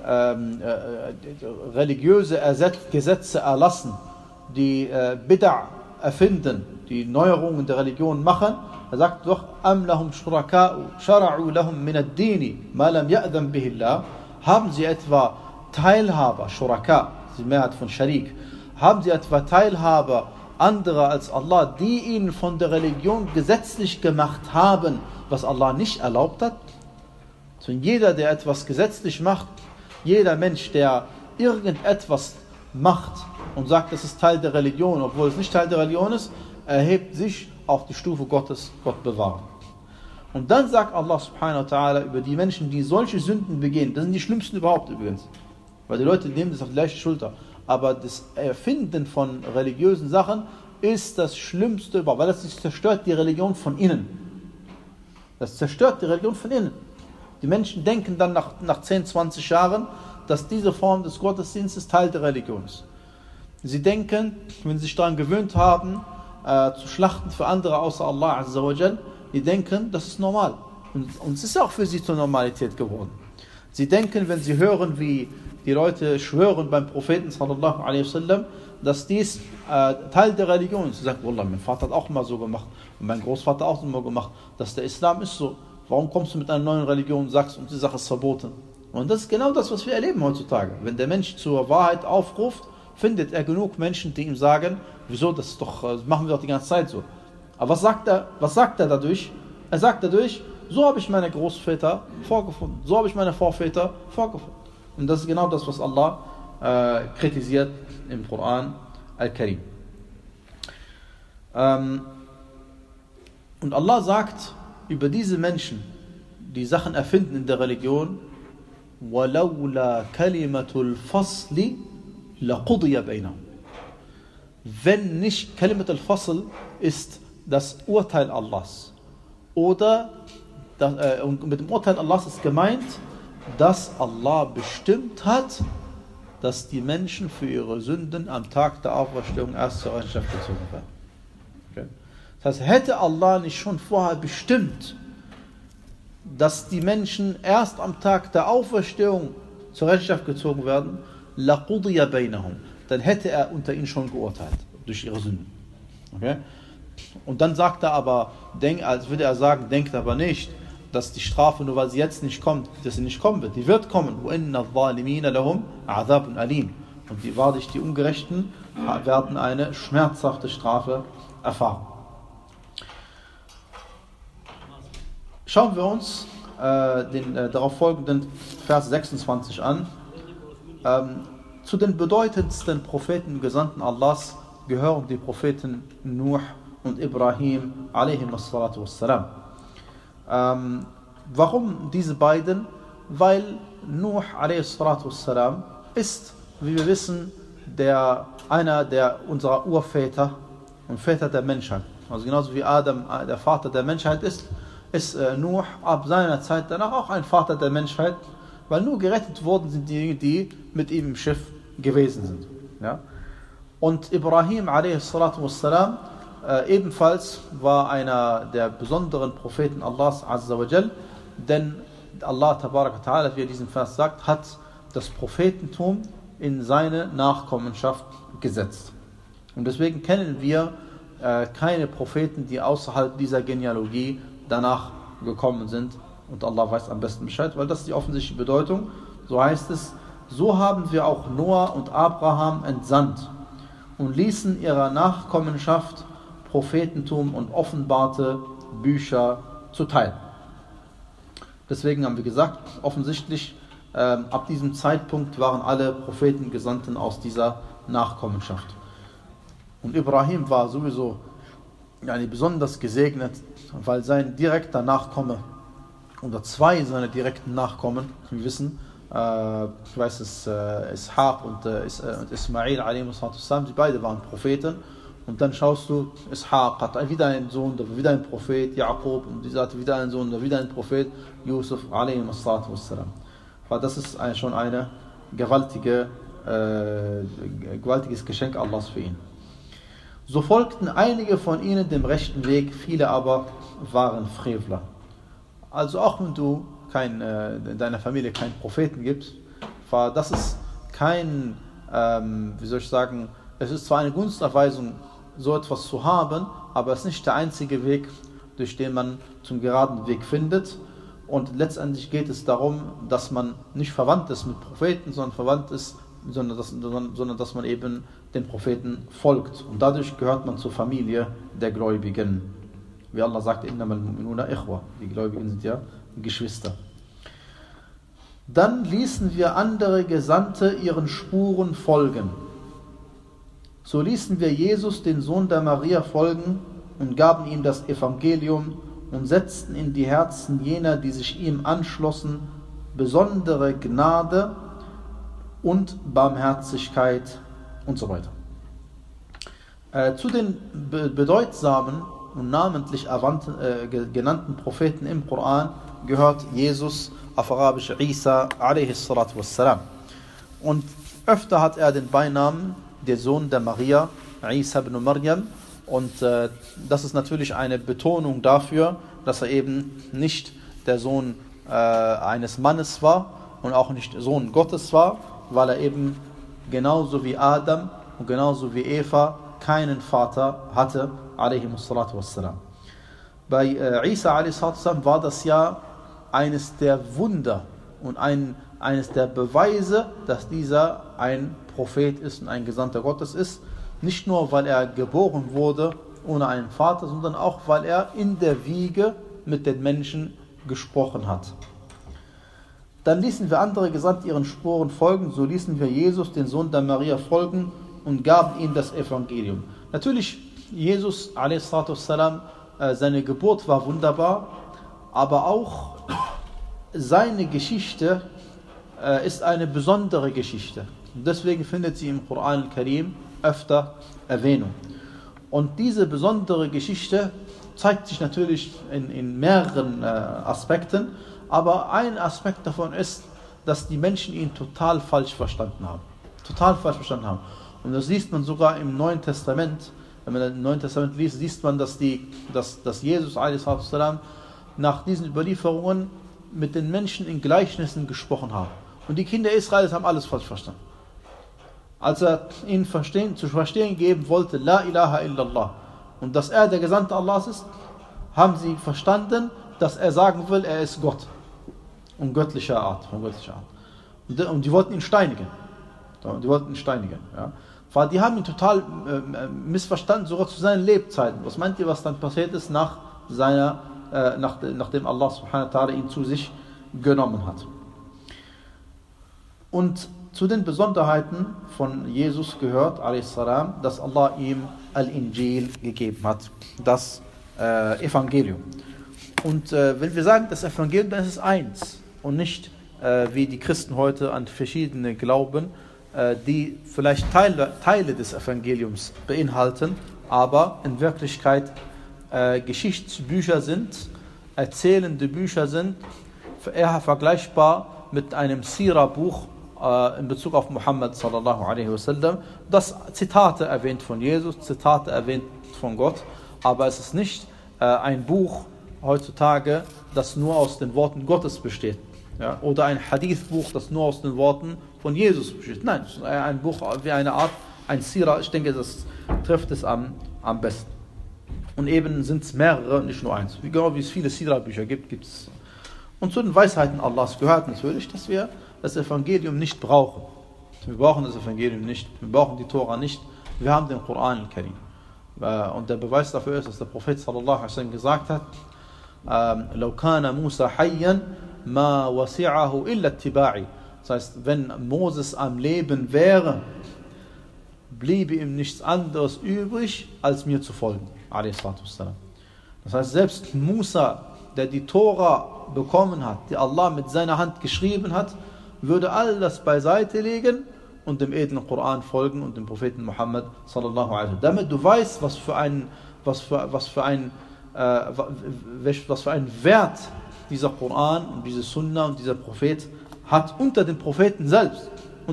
religiöse Gesetze erlassen, die Bid'a erfinden, die Neuerungen der Religion machen, er sagt doch, am lahum shuraka'u shara'u lahum min ad-dini ma lam ya'dhan bihi Allah, haben sie etwa Teilhaber, Shuraka, die Mehrheit von Sharik, haben sie etwa Teilhaber andere als Allah, die ihnen von der Religion gesetzlich gemacht haben, was Allah nicht erlaubt hat? Also jeder, der etwas gesetzlich macht, jeder Mensch, der irgendetwas macht und sagt, das ist Teil der Religion, obwohl es nicht Teil der Religion ist, erhebt sich auf die Stufe Gottes, Gott bewahren. Und dann sagt Allah subhanahu wa ta'ala über die Menschen, die solche Sünden begehen, das sind die schlimmsten überhaupt übrigens, weil die Leute nehmen das auf die leichte Schulter, aber das Erfinden von religiösen Sachen ist das Schlimmste überhaupt, weil das zerstört die Religion von innen. Das zerstört die Religion von innen. Die Menschen denken dann nach 10, 20 Jahren, dass diese Form des Gottesdienstes Teil der Religion ist. Sie denken, wenn sie sich daran gewöhnt haben, zu schlachten für andere außer Allah Azza wa Jal, die denken, das ist normal. Und es ist auch für sie zur Normalität geworden. Sie denken, wenn sie hören, wie die Leute schwören beim Propheten sallallahu alaihi wasallam, dass dies Teil der Religion ist. Sie sagen, Wallah, mein Vater hat auch mal so gemacht und mein Großvater auch immer gemacht, dass der Islam ist so. Warum kommst du mit einer neuen Religion und sagst, und die Sache ist verboten? Und das ist genau das, was wir erleben heutzutage. Wenn der Mensch zur Wahrheit aufruft, findet er genug Menschen, die ihm sagen, wieso, das machen wir doch die ganze Zeit so. Aber was sagt er dadurch? Er sagt dadurch, so habe ich meine Großväter vorgefunden, so habe ich meine Vorväter vorgefunden. Und das ist genau das, was Allah kritisiert im Koran al-Karim. Und Allah sagt über diese Menschen, die Sachen erfinden in der Religion, وَلَوْلَا كَلِمَةُ الْفَصْلِ لَقُضِيَ بَيْنَهُمْ. Wenn nicht, Kalimat al-Fasl ist das Urteil Allahs. Oder, und mit dem Urteil Allahs ist gemeint, dass Allah bestimmt hat, dass die Menschen für ihre Sünden am Tag der Auferstehung erst zur Rechenschaft gezogen werden. Okay. Das heißt, hätte Allah nicht schon vorher bestimmt, dass die Menschen erst am Tag der Auferstehung zur Rechenschaft gezogen werden, لَقُضِيَ بَيْنَهُمْ, dann hätte er unter ihnen schon geurteilt, durch ihre Sünden. Okay? Und dann sagt er aber, als würde er sagen, denkt aber nicht, dass die Strafe, nur weil sie jetzt nicht kommt, dass sie nicht kommen wird. Die wird kommen. وَإِنَّ الظَّالِمِينَ لَهُمْ عَذَابٌ أَلِيمٌ. Und wahrlich, die Ungerechten werden eine schmerzhafte Strafe erfahren. Schauen wir uns den darauf folgenden Vers 26 an. Zu den bedeutendsten Propheten, Gesandten Allahs, gehören die Propheten Nuh und Ibrahim alaihim assalatu wassalam. Warum diese beiden? Weil Nuh alaihi salatu wassalam ist, wie wir wissen, einer unserer Urväter und Väter der Menschheit. Also genauso wie Adam der Vater der Menschheit ist Nuh ab seiner Zeit danach auch ein Vater der Menschheit, weil nur gerettet worden sind diejenigen, die mit ihm im Schiff gewesen sind. Ja? Und Ibrahim a.s. Ebenfalls war einer der besonderen Propheten Allahs Azza wa Jal, denn Allah Tabarak wa Ta'ala, wie er diesen Vers sagt, hat das Prophetentum in seine Nachkommenschaft gesetzt. Und deswegen kennen wir keine Propheten, die außerhalb dieser Genealogie danach gekommen sind. Und Allah weiß am besten Bescheid, weil das ist die offensichtliche Bedeutung. So heißt es, so haben wir auch Noah und Abraham entsandt und ließen ihrer Nachkommenschaft Prophetentum und offenbarte Bücher zuteil. Deswegen haben wir gesagt, offensichtlich ab diesem Zeitpunkt waren alle Propheten Gesandten aus dieser Nachkommenschaft. Und Ibrahim war sowieso besonders gesegnet, weil sein direkter Nachkomme oder zwei seiner direkten Nachkommen, wir wissen, ich weiß es, Ishaq und Ismail, die beide waren Propheten. Und dann schaust du, Ishaq hat wieder einen Sohn, da war wieder ein Prophet, Jakob, und dieser hatte wieder einen Sohn, da wieder ein Prophet, Yusuf, wassalam. Weil das ist schon eine gewaltiges Geschenk Allahs für ihn. So folgten einige von ihnen dem rechten Weg, viele aber waren Frevler. Also auch wenn du in deiner Familie keinen Propheten gibst, das ist kein, wie soll ich sagen, es ist zwar eine Gunsterweisung, so etwas zu haben, aber es ist nicht der einzige Weg, durch den man zum geraden Weg findet. Und letztendlich geht es darum, dass man nicht verwandt ist mit Propheten, sondern dass man eben den Propheten folgt. Und dadurch gehört man zur Familie der Gläubigen. Wie Allah sagt, innamal mu'minuna ikhwa. Die Gläubigen sind ja Geschwister. Dann ließen wir andere Gesandte ihren Spuren folgen. So ließen wir Jesus, den Sohn der Maria, folgen und gaben ihm das Evangelium und setzten in die Herzen jener, die sich ihm anschlossen, besondere Gnade und Barmherzigkeit und so weiter. Zu den bedeutsamen und namentlich genannten Propheten im Koran gehört Jesus, auf Arabisch Isa a.s. Und öfter hat er den Beinamen der Sohn der Maria, Isa ibn Maryam. Und das ist natürlich eine Betonung dafür, dass er eben nicht der Sohn eines Mannes war und auch nicht Sohn Gottes war, weil er eben genauso wie Adam und genauso wie Eva keinen Vater hatte, a.s. Bei Isa a.s. war das ja eines der Wunder und eines der Beweise, dass dieser ein Prophet ist und ein Gesandter Gottes ist. Nicht nur, weil er geboren wurde ohne einen Vater, sondern auch, weil er in der Wiege mit den Menschen gesprochen hat. Dann ließen wir andere Gesandte ihren Spuren folgen, so ließen wir Jesus, den Sohn der Maria, folgen und gaben ihm das Evangelium. Natürlich, Jesus a.s., seine Geburt war wunderbar, aber auch seine Geschichte ist eine besondere Geschichte. Und deswegen findet sie im Koran al-Karim öfter Erwähnung. Und diese besondere Geschichte zeigt sich natürlich in mehreren Aspekten, aber ein Aspekt davon ist, dass die Menschen ihn total falsch verstanden haben. Total falsch verstanden haben. Und das liest man sogar im Neuen Testament. Wenn man im Neuen Testament liest, sieht man, dass Jesus a.s. nach diesen Überlieferungen mit den Menschen in Gleichnissen gesprochen hat. Und die Kinder Israels haben alles falsch verstanden. Als er ihnen zu verstehen geben wollte, La ilaha illallah, und dass er der Gesandte Allahs ist, haben sie verstanden, dass er sagen will, er ist Gott. Von göttlicher Art. Und die wollten ihn steinigen. Ja. Weil die haben ihn total missverstanden, sogar zu seinen Lebzeiten. Was meint ihr, was dann passiert ist, nachdem Allah subhanahu wa ta'ala ihn zu sich genommen hat? Und zu den Besonderheiten von Jesus gehört, a.s., dass Allah ihm Al-Injil gegeben hat, das Evangelium. Und wenn wir sagen, das Evangelium, dann ist es eins und nicht wie die Christen heute an verschiedene glauben, die vielleicht Teile des Evangeliums beinhalten, aber in Wirklichkeit Geschichtsbücher sind, erzählende Bücher sind, eher vergleichbar mit einem Sira-Buch in Bezug auf Muhammad sallallahu alaihi wasallam, das Zitate erwähnt von Jesus, Zitate erwähnt von Gott, aber es ist nicht ein Buch heutzutage, das nur aus den Worten Gottes besteht, ja? Oder ein Hadith-Buch, das nur aus den Worten von Jesus besteht. Nein, es ist ein Buch wie eine Art, ein Sira, ich denke, das trifft es am besten. Und eben sind es mehrere, nicht nur eins. Genau wie es viele Sira-Bücher gibt es. Und zu den Weisheiten Allahs gehört natürlich, dass wir das Evangelium nicht brauchen. Wir brauchen das Evangelium nicht, wir brauchen die Tora nicht, wir haben den Koran al-Karim. Und der Beweis dafür ist, dass der Prophet sallallahu alaihi wasallam gesagt hat, لو كان موسى حيا ما وسعه إلا اتباعي. Das heißt, wenn Moses am Leben wäre, bliebe ihm nichts anderes übrig, als mir zu folgen. Das heißt, selbst Musa, der die Tora bekommen hat, die Allah mit seiner Hand geschrieben hat, würde all das beiseite legen und dem edlen Koran folgen und dem Propheten Muhammad sallallahu alaihi wasallam. Damit du weißt, was für ein Wert dieser Koran und diese Sunna und dieser Prophet hat unter den Propheten selbst.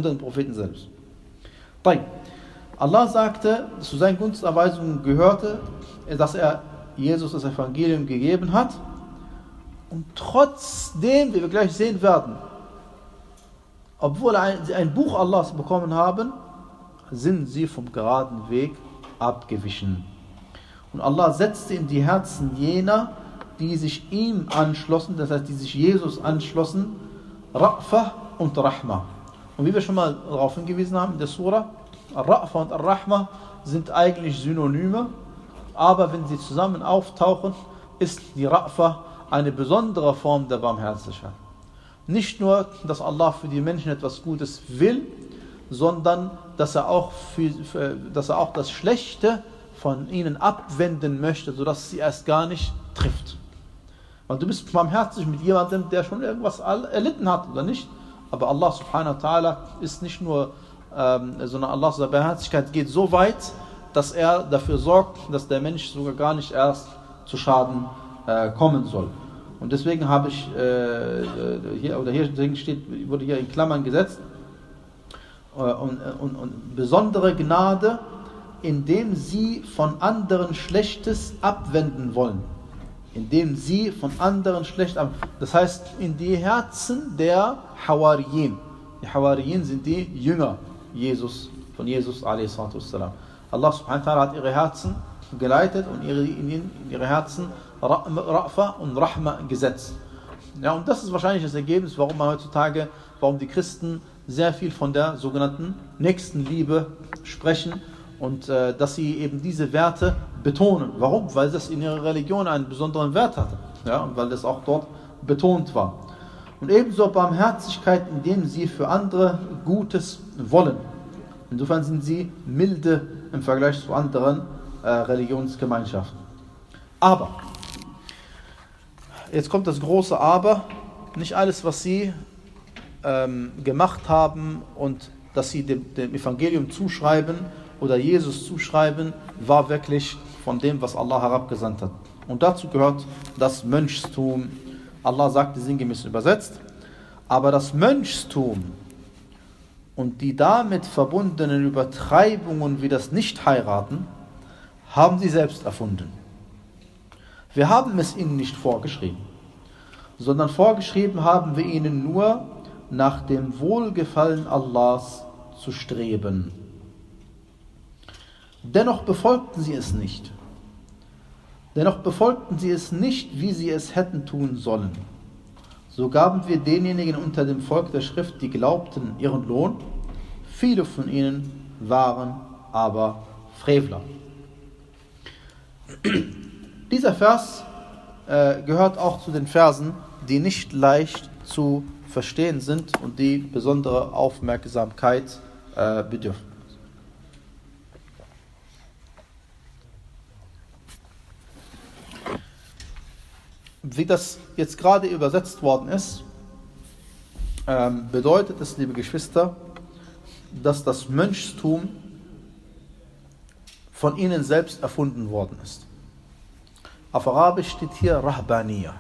Allah sagte, zu seinen Gunsterweisungen gehörte, dass er Jesus das Evangelium gegeben hat, und trotzdem, wie wir gleich sehen werden, obwohl sie ein Buch Allahs bekommen haben, sind sie vom geraden Weg abgewichen. Und Allah setzte in die Herzen jener, die sich ihm anschlossen, das heißt, die sich Jesus anschlossen, Ra'fa und Rahma. Und wie wir schon mal darauf hingewiesen haben in der Surah, Ra'fa und Rahma sind eigentlich Synonyme, aber wenn sie zusammen auftauchen, ist die Ra'fa eine besondere Form der Barmherzigkeit. Nicht nur, dass Allah für die Menschen etwas Gutes will, sondern dass er auch das Schlechte von ihnen abwenden möchte, sodass sie erst gar nicht trifft. Weil du bist barmherzig mit jemandem, der schon irgendwas erlitten hat, oder nicht? Aber Allah subhanahu wa ta'ala ist nicht nur, sondern Allahs Barmherzigkeit geht so weit, dass er dafür sorgt, dass der Mensch sogar gar nicht erst zu Schaden kommen soll. Und deswegen habe ich wurde hier in Klammern gesetzt, und besondere Gnade, indem sie von anderen Schlechtes abwenden wollen. Das heißt, in die Herzen der Hawariyin. Die Hawariyin sind die Jünger von Jesus a.s. Allah subhanahu wa ta'ala hat ihre Herzen geleitet und in ihre Herzen Ra'fa und Rahma gesetzt. Ja, und das ist wahrscheinlich das Ergebnis, warum die Christen sehr viel von der sogenannten Nächstenliebe sprechen und dass sie eben diese Werte betonen. Warum? Weil das in ihrer Religion einen besonderen Wert hatte, ja, und weil das auch dort betont war. Und ebenso Barmherzigkeit, indem sie für andere Gutes wollen. Insofern sind sie milde im Vergleich zu anderen Religionsgemeinschaften. Aber, jetzt kommt das große Aber, nicht alles, was sie gemacht haben und dass sie dem Evangelium zuschreiben oder Jesus zuschreiben, war wirklich von dem, was Allah herabgesandt hat. Und dazu gehört das Mönchstum. Allah sagte sinngemäß übersetzt, aber das Mönchstum und die damit verbundenen Übertreibungen wie das Nichtheiraten haben sie selbst erfunden. Wir haben es ihnen nicht vorgeschrieben, sondern vorgeschrieben haben wir ihnen nur, nach dem Wohlgefallen Allahs zu streben. Dennoch befolgten sie es nicht. Wie sie es hätten tun sollen. So gaben wir denjenigen unter dem Volk der Schrift, die glaubten, ihren Lohn. Viele von ihnen waren aber Frevler. Dieser Vers gehört auch zu den Versen, die nicht leicht zu verstehen sind und die besondere Aufmerksamkeit bedürfen. Wie das jetzt gerade übersetzt worden ist, bedeutet es, liebe Geschwister, dass das Mönchstum von ihnen selbst erfunden worden ist. Auf Arabisch steht hier Rahbaniya.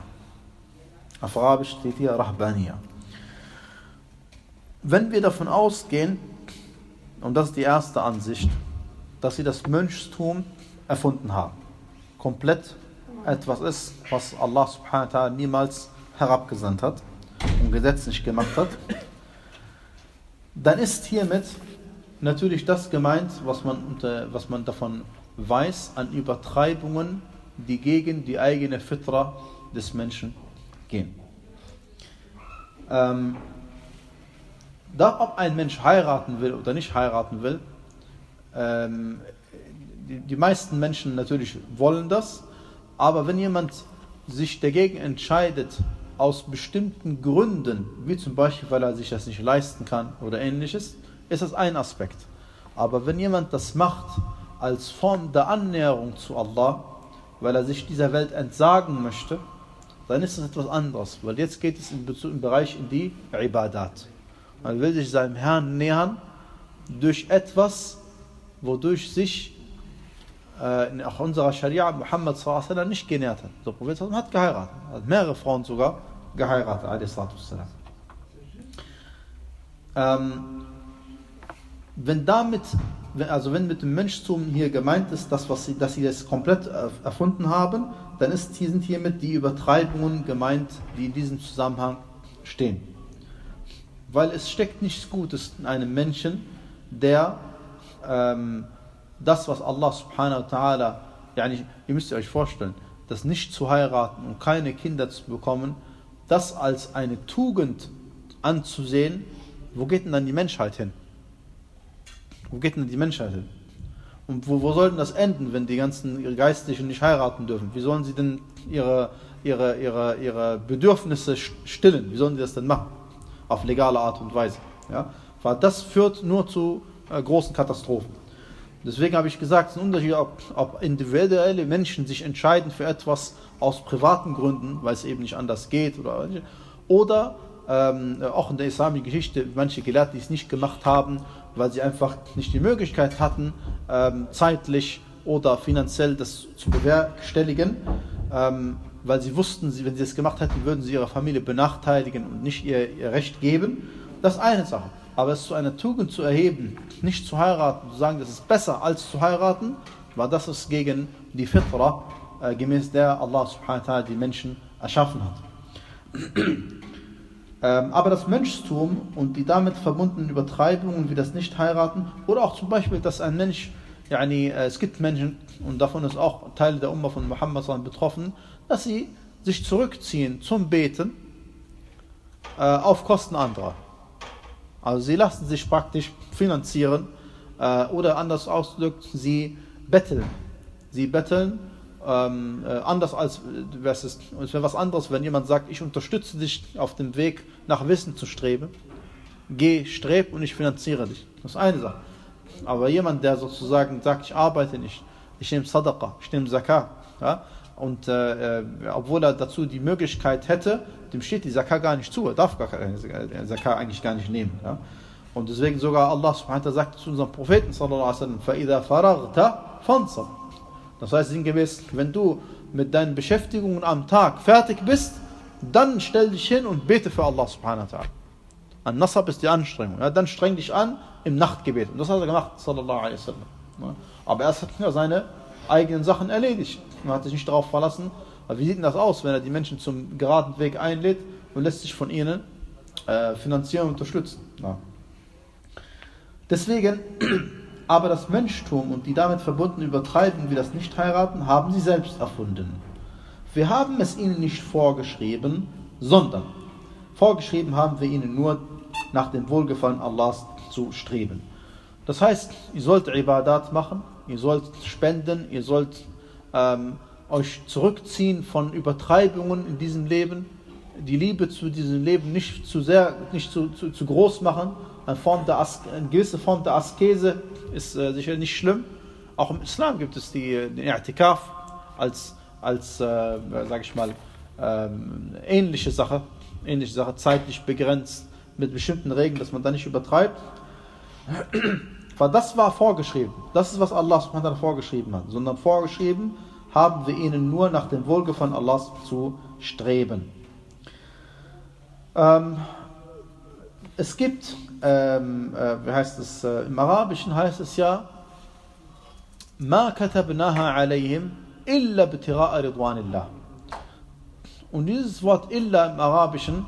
Wenn wir davon ausgehen, und das ist die erste Ansicht, dass sie das Mönchstum erfunden haben, komplett etwas ist, was Allah subhanahu wa ta'ala niemals herabgesandt hat und gesetzlich gemacht hat, dann ist hiermit natürlich das gemeint, was man davon weiß, an Übertreibungen, die gegen die eigene Fitra des Menschen gehen. Ob ein Mensch heiraten will oder nicht heiraten will, die meisten Menschen natürlich wollen das, aber wenn jemand sich dagegen entscheidet, aus bestimmten Gründen, wie zum Beispiel, weil er sich das nicht leisten kann oder ähnliches, ist das ein Aspekt. Aber wenn jemand das macht als Form der Annäherung zu Allah, weil er sich dieser Welt entsagen möchte, dann ist das etwas anderes, weil jetzt geht es im Bereich in die Ibadat. Man will sich seinem Herrn nähern durch etwas, wodurch sich auch unserer Scharia Muhammad sallallahu alaihi wasallam nicht genährt hat. Der Prophet hat geheiratet, hat mehrere Frauen sogar geheiratet, alaihi salatu wassalam. Wenn mit dem Menschtum hier gemeint ist, dass sie das komplett erfunden haben, dann sind hiermit die Übertreibungen gemeint, die in diesem Zusammenhang stehen. Weil es steckt nichts Gutes in einem Menschen, der das, was Allah subhanahu wa ta'ala, ihr müsst euch vorstellen, das nicht zu heiraten und keine Kinder zu bekommen, das als eine Tugend anzusehen, wo geht denn dann die Menschheit hin? Wo geht denn die Menschheit hin? Und wo soll denn das enden, wenn die ganzen Geistlichen nicht heiraten dürfen? Wie sollen sie denn ihre Bedürfnisse stillen? Wie sollen sie das denn machen? Auf legale Art und Weise. Ja? Weil das führt nur zu großen Katastrophen. Deswegen habe ich gesagt, es ist ein Unterschied, ob individuelle Menschen sich entscheiden für etwas aus privaten Gründen, weil es eben nicht anders geht, oder auch in der islamischen Geschichte manche Gelehrte, die es nicht gemacht haben, weil sie einfach nicht die Möglichkeit hatten, zeitlich oder finanziell das zu bewerkstelligen, weil sie wussten, wenn sie das gemacht hätten, würden sie ihre Familie benachteiligen und nicht ihr Recht geben. Das ist eine Sache. Aber es zu einer Tugend zu erheben, nicht zu heiraten, zu sagen, das ist besser als zu heiraten, weil das ist gegen die Fitra, gemäß der Allah subhanahu wa ta'ala die Menschen erschaffen hat. Aber das Menschtum und die damit verbundenen Übertreibungen wie das Nicht-Heiraten oder auch zum Beispiel, dass ein Mensch, es gibt Menschen, und davon ist auch Teile der Ummah von Muhammad betroffen, dass sie sich zurückziehen zum Beten auf Kosten anderer. Also sie lassen sich praktisch finanzieren oder anders ausgedrückt, sie betteln. Sie betteln anders als es wäre was anderes, wenn jemand sagt, ich unterstütze dich auf dem Weg nach Wissen zu streben. Geh, streb und ich finanziere dich. Das ist eine Sache. Aber jemand, der sozusagen sagt, ich arbeite nicht, ich nehme Sadaqa, ich nehme Zakah, ja, und obwohl er dazu die Möglichkeit hätte, dem steht die Zakah gar nicht zu, er darf gar keine Zakah eigentlich gar nicht nehmen. Ja. Und deswegen sogar Allah subhanahu wa ta'ala sagt zu unserem Propheten sallallahu alaihi wasallam, فَإِذَا فَرَغْتَ فَانْصَبْ. Das heißt sinngemäß, wenn du mit deinen Beschäftigungen am Tag fertig bist, dann stell dich hin und bete für Allah subhanahu wa ta'ala. An-Nasab ist die Anstrengung. Ja, dann streng dich an im Nachtgebet. Und das hat er gemacht, sallallahu alaihi wasallam. Ja, aber er hat ja seine eigenen Sachen erledigt. Man hat sich nicht darauf verlassen. Aber wie sieht denn das aus, wenn er die Menschen zum geraden Weg einlädt und lässt sich von ihnen finanzieren und unterstützen? Ja. Deswegen, aber das Menschtum und die damit verbundenen Übertreibungen wie das Nicht-Heiraten haben sie selbst erfunden. Wir haben es ihnen nicht vorgeschrieben, sondern vorgeschrieben haben wir ihnen nur, nach dem Wohlgefallen Allahs zu streben. Das heißt, ihr sollt Ibadat machen, ihr sollt spenden, ihr sollt euch zurückziehen von Übertreibungen in diesem Leben, die Liebe zu diesem Leben nicht zu groß machen. Eine gewisse Form der Askese ist sicher nicht schlimm. Auch im Islam gibt es den I'tikaf als sage ich mal, ähnliche Sache, zeitlich begrenzt, mit bestimmten Regeln, dass man da nicht übertreibt. Weil das war vorgeschrieben. Das ist, was Allah subhanahu wa ta'ala vorgeschrieben hat. Sondern vorgeschrieben haben wir ihnen nur nach dem Wohlgefallen Allahs zu streben. Es gibt, wie heißt es, im Arabischen heißt es ja, Ma katabnaha alayhim illa btira'a ridwanillah. Und dieses Wort illa im Arabischen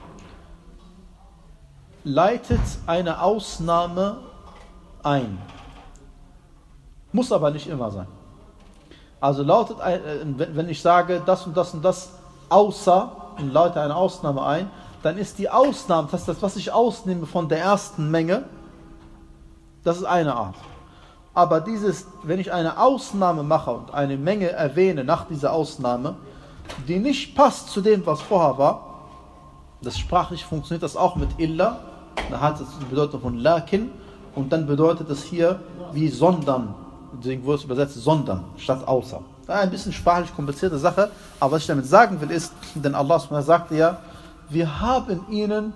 leitet eine Ausnahme ein. Muss aber nicht immer sein. Also lautet, wenn ich sage das und das und das außer und leite eine Ausnahme ein, dann ist die Ausnahme, das was ich ausnehme von der ersten Menge, das ist eine Art. Aber wenn ich eine Ausnahme mache und eine Menge erwähne nach dieser Ausnahme, die nicht passt zu dem, was vorher war, das sprachlich funktioniert das auch mit illa, da hat es die Bedeutung von lakin und dann bedeutet es hier wie sondern, deswegen wurde es übersetzt sondern statt außer. Ein bisschen sprachlich komplizierte Sache, aber was ich damit sagen will ist, denn Allah sagte ja, wir haben ihnen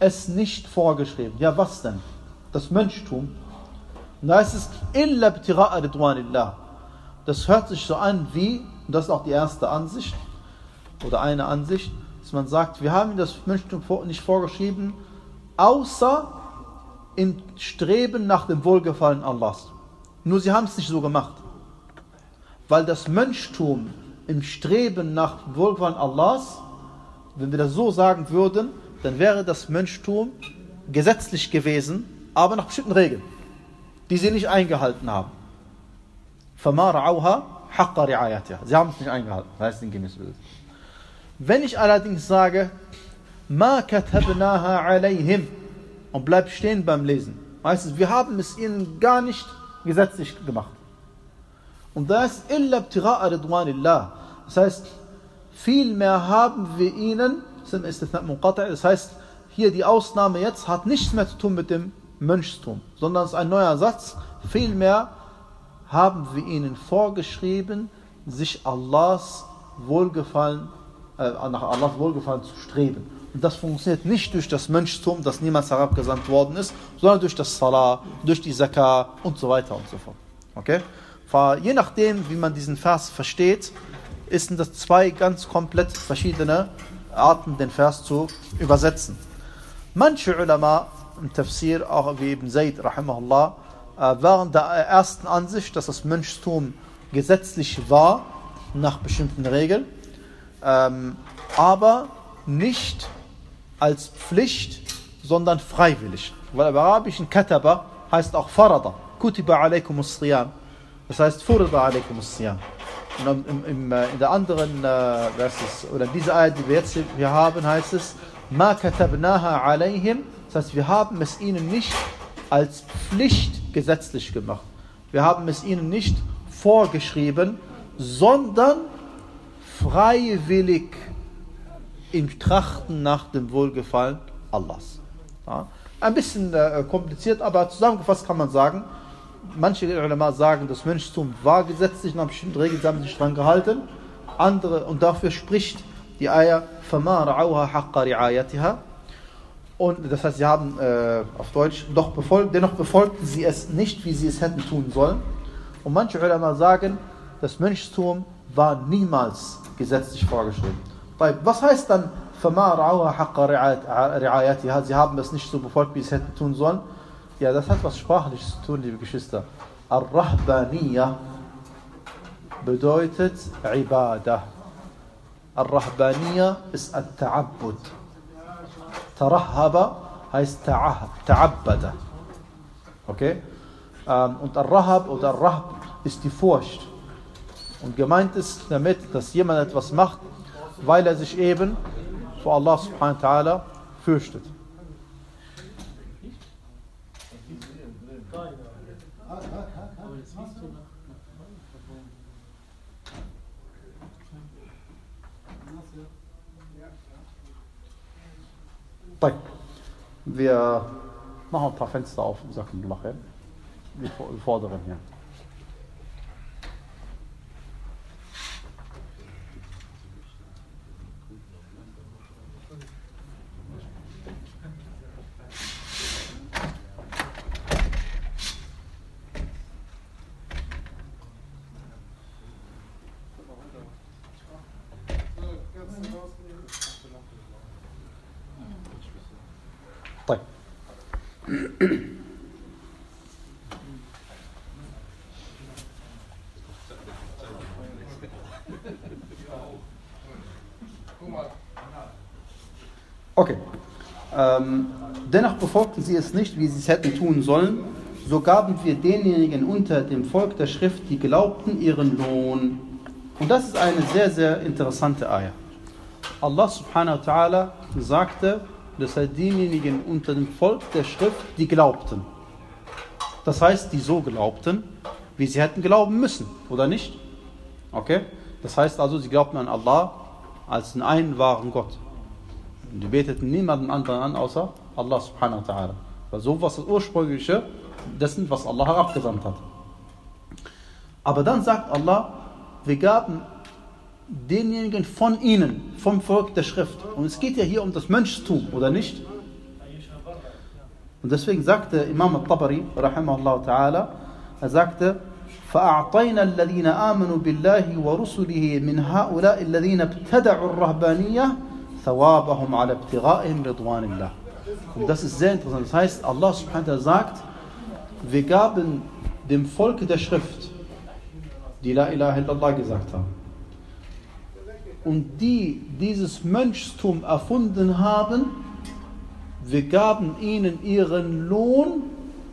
es nicht vorgeschrieben. Ja, was denn? Das Mönchtum. Und da heißt es, illa ibtigha'a ridwanillah. Das hört sich so an wie, und das ist auch die erste Ansicht, oder eine Ansicht, dass man sagt, wir haben das Mönchtum nicht vorgeschrieben, außer im Streben nach dem Wohlgefallen Allahs. Nur sie haben es nicht so gemacht. Weil das Mönchtum im Streben nach Wohlgefallen Allahs, wenn wir das so sagen würden, dann wäre das Mönchtum gesetzlich gewesen, aber nach bestimmten Regeln, die sie nicht eingehalten haben. فَمَا رَعَوْهَا حَقَّ رِعَايَتِهَا. Sie haben es nicht eingehalten, das heißt sinngemäß. Wenn ich allerdings sage, مَا كَتَبْنَاهَا عَلَيْهِمْ und bleib stehen beim Lesen, heißt es, wir haben es ihnen gar nicht gesetzlich gemacht. Und da ist إِلَّا ابْتِغَاءَ رِضْوَانِ اللَّهِ. Das heißt, vielmehr haben wir ihnen, das heißt, hier die Ausnahme jetzt hat nichts mehr zu tun mit dem Mönchstum, sondern es ist ein neuer Satz. Vielmehr haben wir ihnen vorgeschrieben, sich Allahs Wohlgefallen, nach Allahs Wohlgefallen zu streben. Und das funktioniert nicht durch das Mönchstum, das niemals herabgesandt worden ist, sondern durch das Salah, durch die Zakah und so weiter und so fort. Okay? Je nachdem, wie man diesen Vers versteht, sind das zwei ganz komplett verschiedene Arten, den Vers zu übersetzen. Manche Ulama im Tafsir, auch wie Ibn Zayd, rahimahullah, waren der ersten Ansicht, dass das Mönchstum gesetzlich war, nach bestimmten Regeln, aber nicht als Pflicht, sondern freiwillig. Weil im Arabischen Kataba heißt auch Farada, Kutiba alaykumus siyam. Das heißt Furida alaykumus siyam. Und in der anderen, oder in dieser Ayat, die wir jetzt hier haben, heißt es Ma katabnaha alayhim. Das heißt, wir haben es ihnen nicht als Pflicht gesetzlich gemacht. Wir haben es ihnen nicht vorgeschrieben, sondern freiwillig im Trachten nach dem Wohlgefallen Allahs. Ja? Ein bisschen kompliziert, aber zusammengefasst kann man sagen, manche Ulama sagen, das Mönchstum war gesetzlich, nach bestimmten Regeln, sie haben sich daran gehalten. Andere, und dafür spricht die Ayah, فَمَا رَعَوْهَا حَقَّ رِعَايَتِهَا. Und das heißt, sie haben auf Deutsch dennoch befolgten sie es nicht, wie sie es hätten tun sollen. Und manche Ulama sagen, das Mönchstum war niemals gesetzlich vorgeschrieben. Was heißt dann, فَمَا رَعَوْهَا حَقَّ رِعَايَتِهَا? Sie haben es nicht so befolgt, wie sie es hätten tun sollen. Ja, das hat was Sprachliches zu tun, liebe Geschwister. Ar-Rahbaniyya bedeutet Ibadah. Ar-Rahbaniyya ist At-Ta'abbud. Tarahhaba heißt Ta'abbada. Okay? Und Ar-Rahab oder Ar-Rahb ist die Furcht. Und gemeint ist damit, dass jemand etwas macht, weil er sich eben vor Allah subhanahu wa ta'ala fürchtet. Wir machen ein paar Fenster auf, die vorderen hier. طيب okay. Dennoch befolgten sie es nicht, wie sie es hätten tun sollen. So gaben wir denjenigen unter dem Volk der Schrift, die glaubten, ihren Lohn. Und das ist eine sehr, sehr interessante Ayah. Allah subhanahu wa ta'ala sagte, das heißt diejenigen unter dem Volk der Schrift, die glaubten. Das heißt, die so glaubten, wie sie hätten glauben müssen, oder nicht? Okay? Das heißt also, sie glaubten an Allah als den einen wahren Gott. Und die beteten niemanden anderen an, außer Allah subhanahu wa ta'ala. Weil so was das Ursprüngliche dessen, was Allah herabgesandt hat. Aber dann sagt Allah, wir gaben denjenigen von ihnen, vom Volk der Schrift. Und es geht ja hier um das Mönchstum, oder nicht? Und deswegen sagte Imam al-Tabari, rahimahullah ta'ala, er sagte, فأعطينا الذين آمنوا بالله ورسله من هؤلاء الذين ابتدعوا الرهبانية ثوابهم على ابتغائهم رضوان الله. Und das ist sehr interessant. Das heißt, Allah subhanahu wa ta'ala sagt, wir gaben dem Volk der Schrift, die La ilaha illallah gesagt haben, und die dieses Mönchstum erfunden haben, wir gaben ihnen ihren Lohn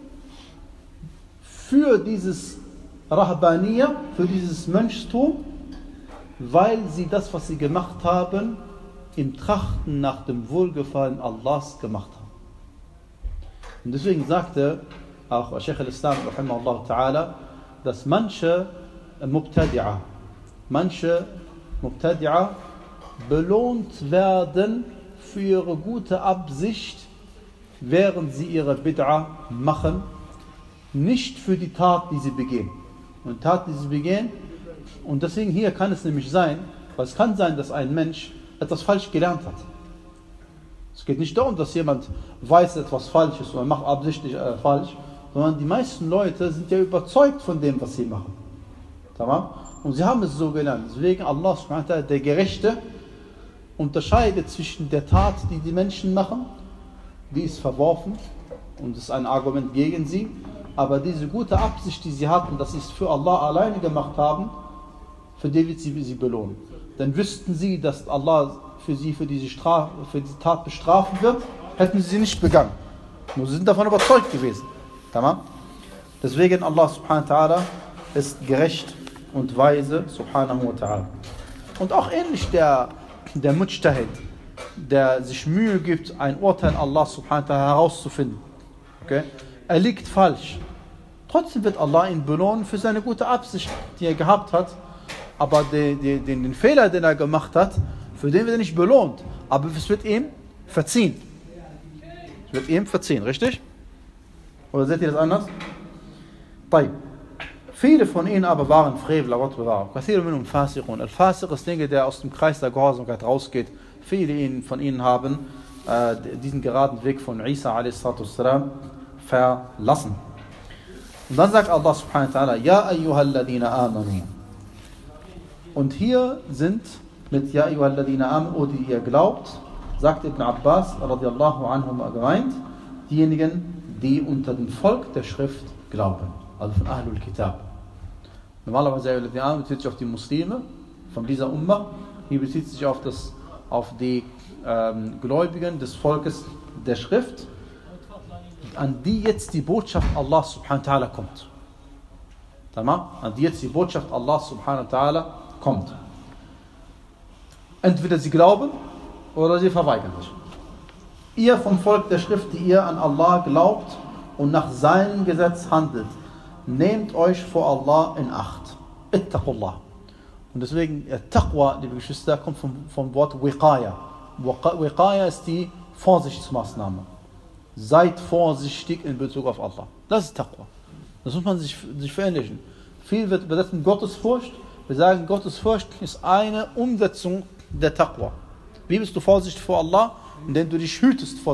für dieses Rahbaniya, für dieses Mönchstum, weil sie das, was sie gemacht haben, im Trachten nach dem Wohlgefallen Allahs gemacht haben. Und deswegen sagte auch Shaykh al-Islam, rahimahullah ta'ala, dass manche Mubtadi'a belohnt werden für ihre gute Absicht, während sie ihre Bid'a machen, nicht für die Tat, die sie begehen. Und Tat, die sie begehen, und deswegen hier kann es nämlich sein, weil es kann sein, dass ein Mensch etwas falsch gelernt hat. Es geht nicht darum, dass jemand weiß, etwas falsch ist oder macht absichtlich falsch, sondern die meisten Leute sind ja überzeugt von dem, was sie machen. Und sie haben es so gelernt. Deswegen Allah subhanahu wa ta'ala, der Gerechte, unterscheidet zwischen der Tat, die die Menschen machen, die ist verworfen und ist ein Argument gegen sie, aber diese gute Absicht, die sie hatten, dass sie es für Allah alleine gemacht haben, für die wird sie belohnen. Dann wüssten sie, dass Allah für sie für diese Tat bestrafen wird, hätten sie nicht begangen. Nur sie sind davon überzeugt gewesen. Deswegen Allah subhanahu wa ta'ala ist gerecht und weise, subhanahu wa ta'ala. Und auch ähnlich der Mujtahid, der sich Mühe gibt, ein Urteil Allah subhanahu wa ta'ala herauszufinden. Okay? Er liegt falsch. Trotzdem wird Allah ihn belohnen für seine gute Absicht, die er gehabt hat. Aber den Fehler, den er gemacht hat, für den wird er nicht belohnt. Aber es wird ihm verziehen. Es wird ihm verziehen, richtig? Oder seht ihr das anders? Viele von ihnen aber waren Frevler, Gott bewahre. Al-Fasiq ist derjenige, der aus dem Kreis der Gehorsamkeit rausgeht. Viele von ihnen haben diesen geraden Weg von Isa a.s. verlassen. Und dann sagt Allah subhanahu wa ta'ala, Ja ayyuhalladhina amanu. Und hier sind mit Ja ayyuhalladhina amanu, die ihr glaubt, sagt Ibn Abbas radiallahu anhum gemeint, diejenigen, die unter dem Volk der Schrift glauben, also von Ahlul Kitab. Normalerweise Ja ayyuhalladhina amanu bezieht sich auf die Muslime von dieser Ummah, hier bezieht sich auf die Gläubigen des Volkes der Schrift, an die jetzt die Botschaft Allah subhanahu wa ta'ala kommt. An die jetzt die Botschaft Allah subhanahu wa ta'ala kommt. Entweder sie glauben oder sie verweigern sich. Ihr vom Volk der Schrift, die ihr an Allah glaubt und nach seinem Gesetz handelt, nehmt euch vor Allah in Acht. Ittaqullah. Und deswegen, Taqwa, liebe Geschwister, kommt vom Wort Wiqaya. Wiqaya ist die Vorsichtsmaßnahme. Seid vorsichtig in Bezug auf Allah. Das ist Taqwa. Das muss man sich verinnerlichen. Viel wird übersetzt mit Gottesfurcht. Wir sagen, Gottesfurcht ist eine Umsetzung der Taqwa. Wie bist du vorsichtig vor Allah? Indem du dich hütest vor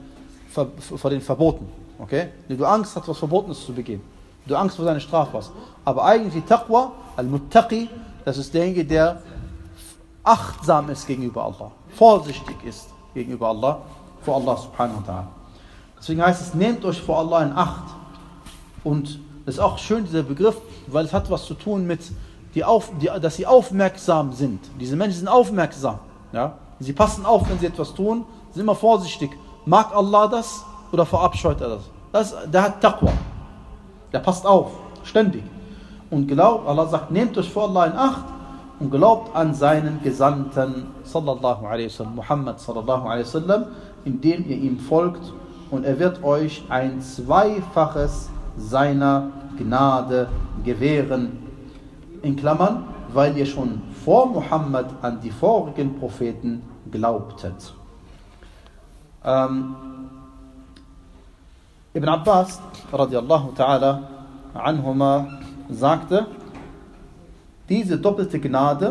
den Verboten. Okay? Indem du Angst hast, was Verbotenes zu begehen. Du Angst vor seiner Strafe hast. Aber eigentlich die Taqwa, Al-Muttaqi, das ist derjenige, der achtsam ist gegenüber Allah. Vorsichtig ist gegenüber Allah, vor Allah subhanahu wa ta'ala. Deswegen heißt es, nehmt euch vor Allah in Acht. Und das ist auch schön, dieser Begriff, weil es hat was zu tun mit, dass sie aufmerksam sind. Diese Menschen sind aufmerksam. Ja? Sie passen auf, wenn sie etwas tun, sind immer vorsichtig. Mag Allah das oder verabscheut er das? Der hat Taqwa. Der passt auf, ständig. Und glaubt, Allah sagt, nehmt euch vor Allah in Acht und glaubt an seinen Gesandten, sallallahu alaihi wasallam, Muhammad sallallahu alaihi wasallam, indem ihr ihm folgt, und er wird euch ein Zweifaches seiner Gnade gewähren. In Klammern, weil ihr schon vor Muhammad an die vorigen Propheten glaubtet. Ibn Abbas radiallahu ta'ala anhuma sagte, diese doppelte Gnade,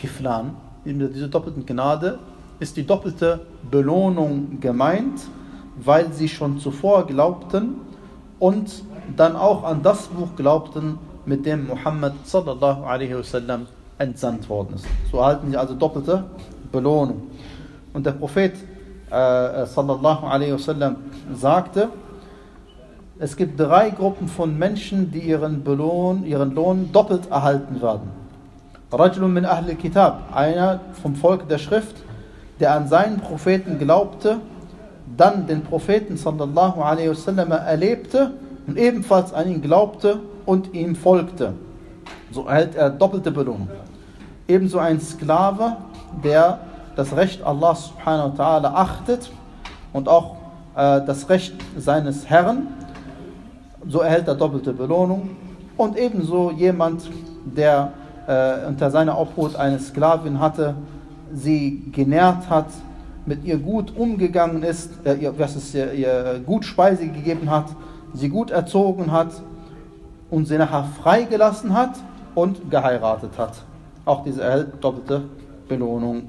Al-Kiflan, diese doppelte Gnade ist die doppelte Belohnung gemeint, weil sie schon zuvor glaubten und dann auch an das Buch glaubten, mit dem Muhammad sallallahu alaihi wasallam entsandt worden ist. So erhalten sie also doppelte Belohnung. Und der Prophet sallallahu alaihi wasallam sagte, es gibt 3 Gruppen von Menschen, die ihren Lohn doppelt erhalten werden. Rajulun min Ahl al-Kitab, einer vom Volk der Schrift, der an seinen Propheten glaubte, dann den Propheten sallallahu alaihi wasallam erlebte und ebenfalls an ihn glaubte und ihm folgte. So erhält er doppelte Belohnung. Ebenso ein Sklave, der das Recht Allah subhanahu wa ta'ala achtet und auch das Recht seines Herrn, so erhält er doppelte Belohnung. Und ebenso jemand, der unter seiner Obhut eine Sklavin hatte, sie genährt hat, mit ihr gut umgegangen ist, ihr gut Speise gegeben hat, sie gut erzogen hat und sie nachher freigelassen hat und geheiratet hat. Auch diese erhält doppelte Belohnung.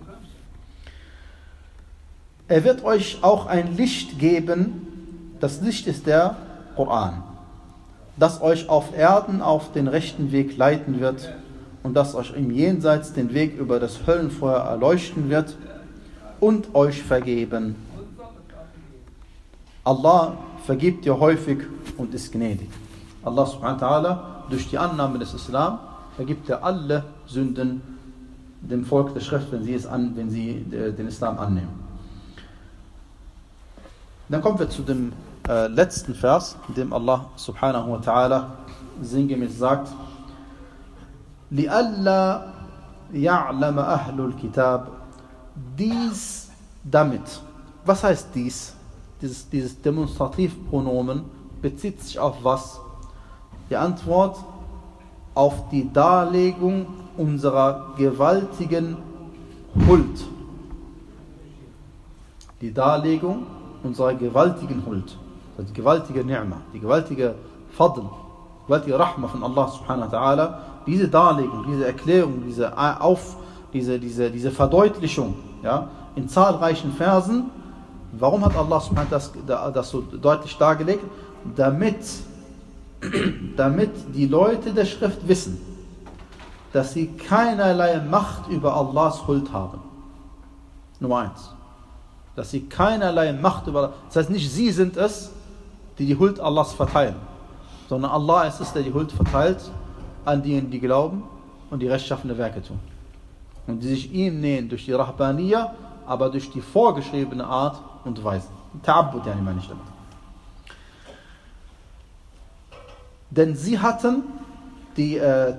Er wird euch auch ein Licht geben, das Licht ist der Koran, das euch auf Erden auf den rechten Weg leiten wird und das euch im Jenseits den Weg über das Höllenfeuer erleuchten wird und euch vergeben. Allah vergibt dir häufig und ist gnädig. Allah subhanahu wa ta'ala, durch die Annahme des Islam, vergibt er alle Sünden dem Volk der Schrift, wenn sie den Islam annehmen. Dann kommen wir zu dem letzten Vers, in dem Allah subhanahu wa ta'ala sinngemäß sagt, لِأَلَّا يَعْلَمَ أَهْلُ الْكِتَابِ. Dies damit. Was heißt dies? Dieses Demonstrativpronomen bezieht sich auf was? Die Antwort: auf die Darlegung unserer gewaltigen Huld. Die Darlegung unserer gewaltigen Huld. Also die gewaltige Ni'ma, die gewaltige Fadl, die gewaltige Rahma von Allah subhanahu wa ta'ala. Diese Darlegung, diese Erklärung, diese Verdeutlichung, ja, in zahlreichen Versen. Warum hat Allah subhanahu wa ta'ala das so deutlich dargelegt? Damit die Leute der Schrift wissen, dass sie keinerlei Macht über Allahs Huld haben. Nummer 1. Dass sie keinerlei Macht über... Das heißt, nicht sie sind es, die die Huld Allahs verteilen, sondern Allah ist es, der die Huld verteilt an diejenigen, die glauben und die rechtschaffene Werke tun. Und die sich ihm nähen durch die Rahbaniyya, aber durch die vorgeschriebene Art und Weise. Ta'abbud, ja, meine ich damit. Denn sie hatten denn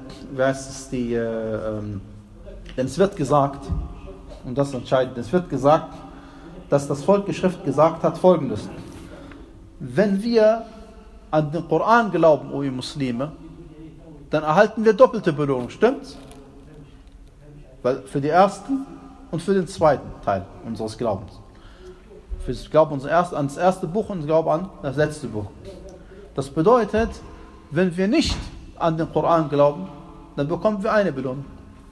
es wird gesagt, und das ist entscheidend, es wird gesagt, dass das Volk der Schrift gesagt hat Folgendes: Wenn wir an den Koran glauben, o ihr Muslime, dann erhalten wir doppelte Belohnung, stimmt's? Weil für den ersten und für den zweiten Teil unseres Glaubens. Für das Glauben an das erste Buch und das Glauben an das letzte Buch. Das bedeutet, wenn wir nicht an den Koran glauben, dann bekommen wir eine Belohnung.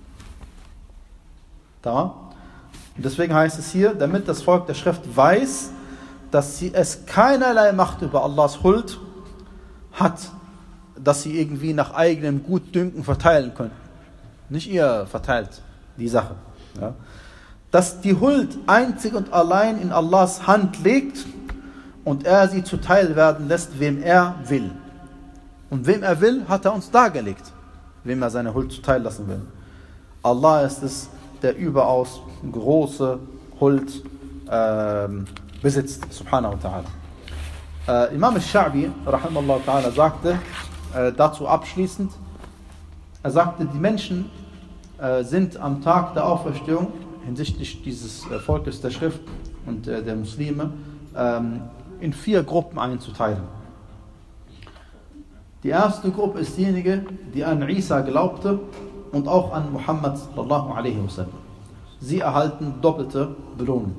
Tamam? Und deswegen heißt es hier, damit das Volk der Schrift weiß, dass es keinerlei Macht über Allahs Huld hat, dass sie irgendwie nach eigenem Gutdünken verteilen können. Nicht ihr verteilt die Sache. Ja? Dass die Huld einzig und allein in Allahs Hand liegt und er sie zuteil werden lässt, wem er will. Und wem er will, hat er uns dargelegt, wem er seine Huld zuteil lassen will. Allah ist es, der überaus große Huld besitzt, subhanahu wa ta'ala. Imam al-Sha'bi, rahimallahu ta'ala, sagte dazu abschließend, er sagte, die Menschen sind am Tag der Auferstehung hinsichtlich dieses Volkes der Schrift und der Muslime in 4 Gruppen einzuteilen. Die erste Gruppe ist diejenige, die an Isa glaubte und auch an Muhammad sallallahu alaihi wasallam. Sie erhalten doppelte Belohnung.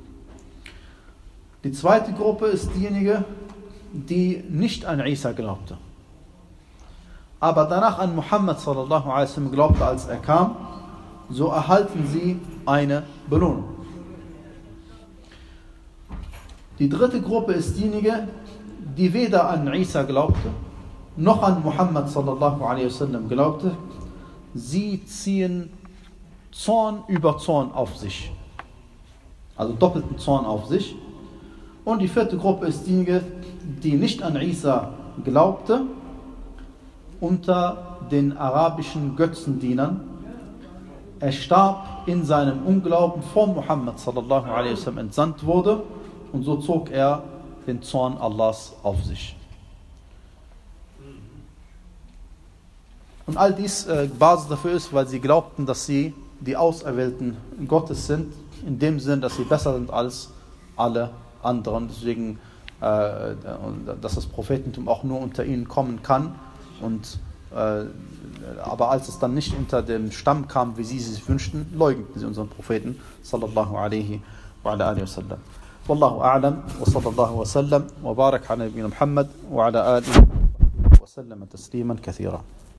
Die zweite Gruppe ist diejenige, die nicht an Isa glaubte, aber danach an Muhammad sallallahu alaihi wasallam glaubte, als er kam. So erhalten sie eine Belohnung. Die dritte Gruppe ist diejenige, die weder an Isa glaubte, noch an Muhammad sallallahu alaihi wasallam glaubte. Sie ziehen Zorn über Zorn auf sich. Also doppelten Zorn auf sich. Und die vierte Gruppe ist diejenige, die nicht an Isa glaubte, unter den arabischen Götzendienern. Er starb in seinem Unglauben, vor Muhammad sallallahu alaihi wasallam entsandt wurde, und so zog er den Zorn Allahs auf sich. Und all dies Basis dafür ist, weil sie glaubten, dass sie die Auserwählten Gottes sind, in dem Sinn, dass sie besser sind als alle anderen. Deswegen, dass das Prophetentum auch nur unter ihnen kommen kann. Und aber als es dann nicht unter dem Stamm kam, wie sie sich wünschten, leugneten sie unseren Propheten sallallahu alaihi wa ala alihi wa sallam. Wallahu a'lam wa sallallahu wa sallam wa barak ala nabiyina Muhammad wa ala alihi wa sallam tasliman kathira.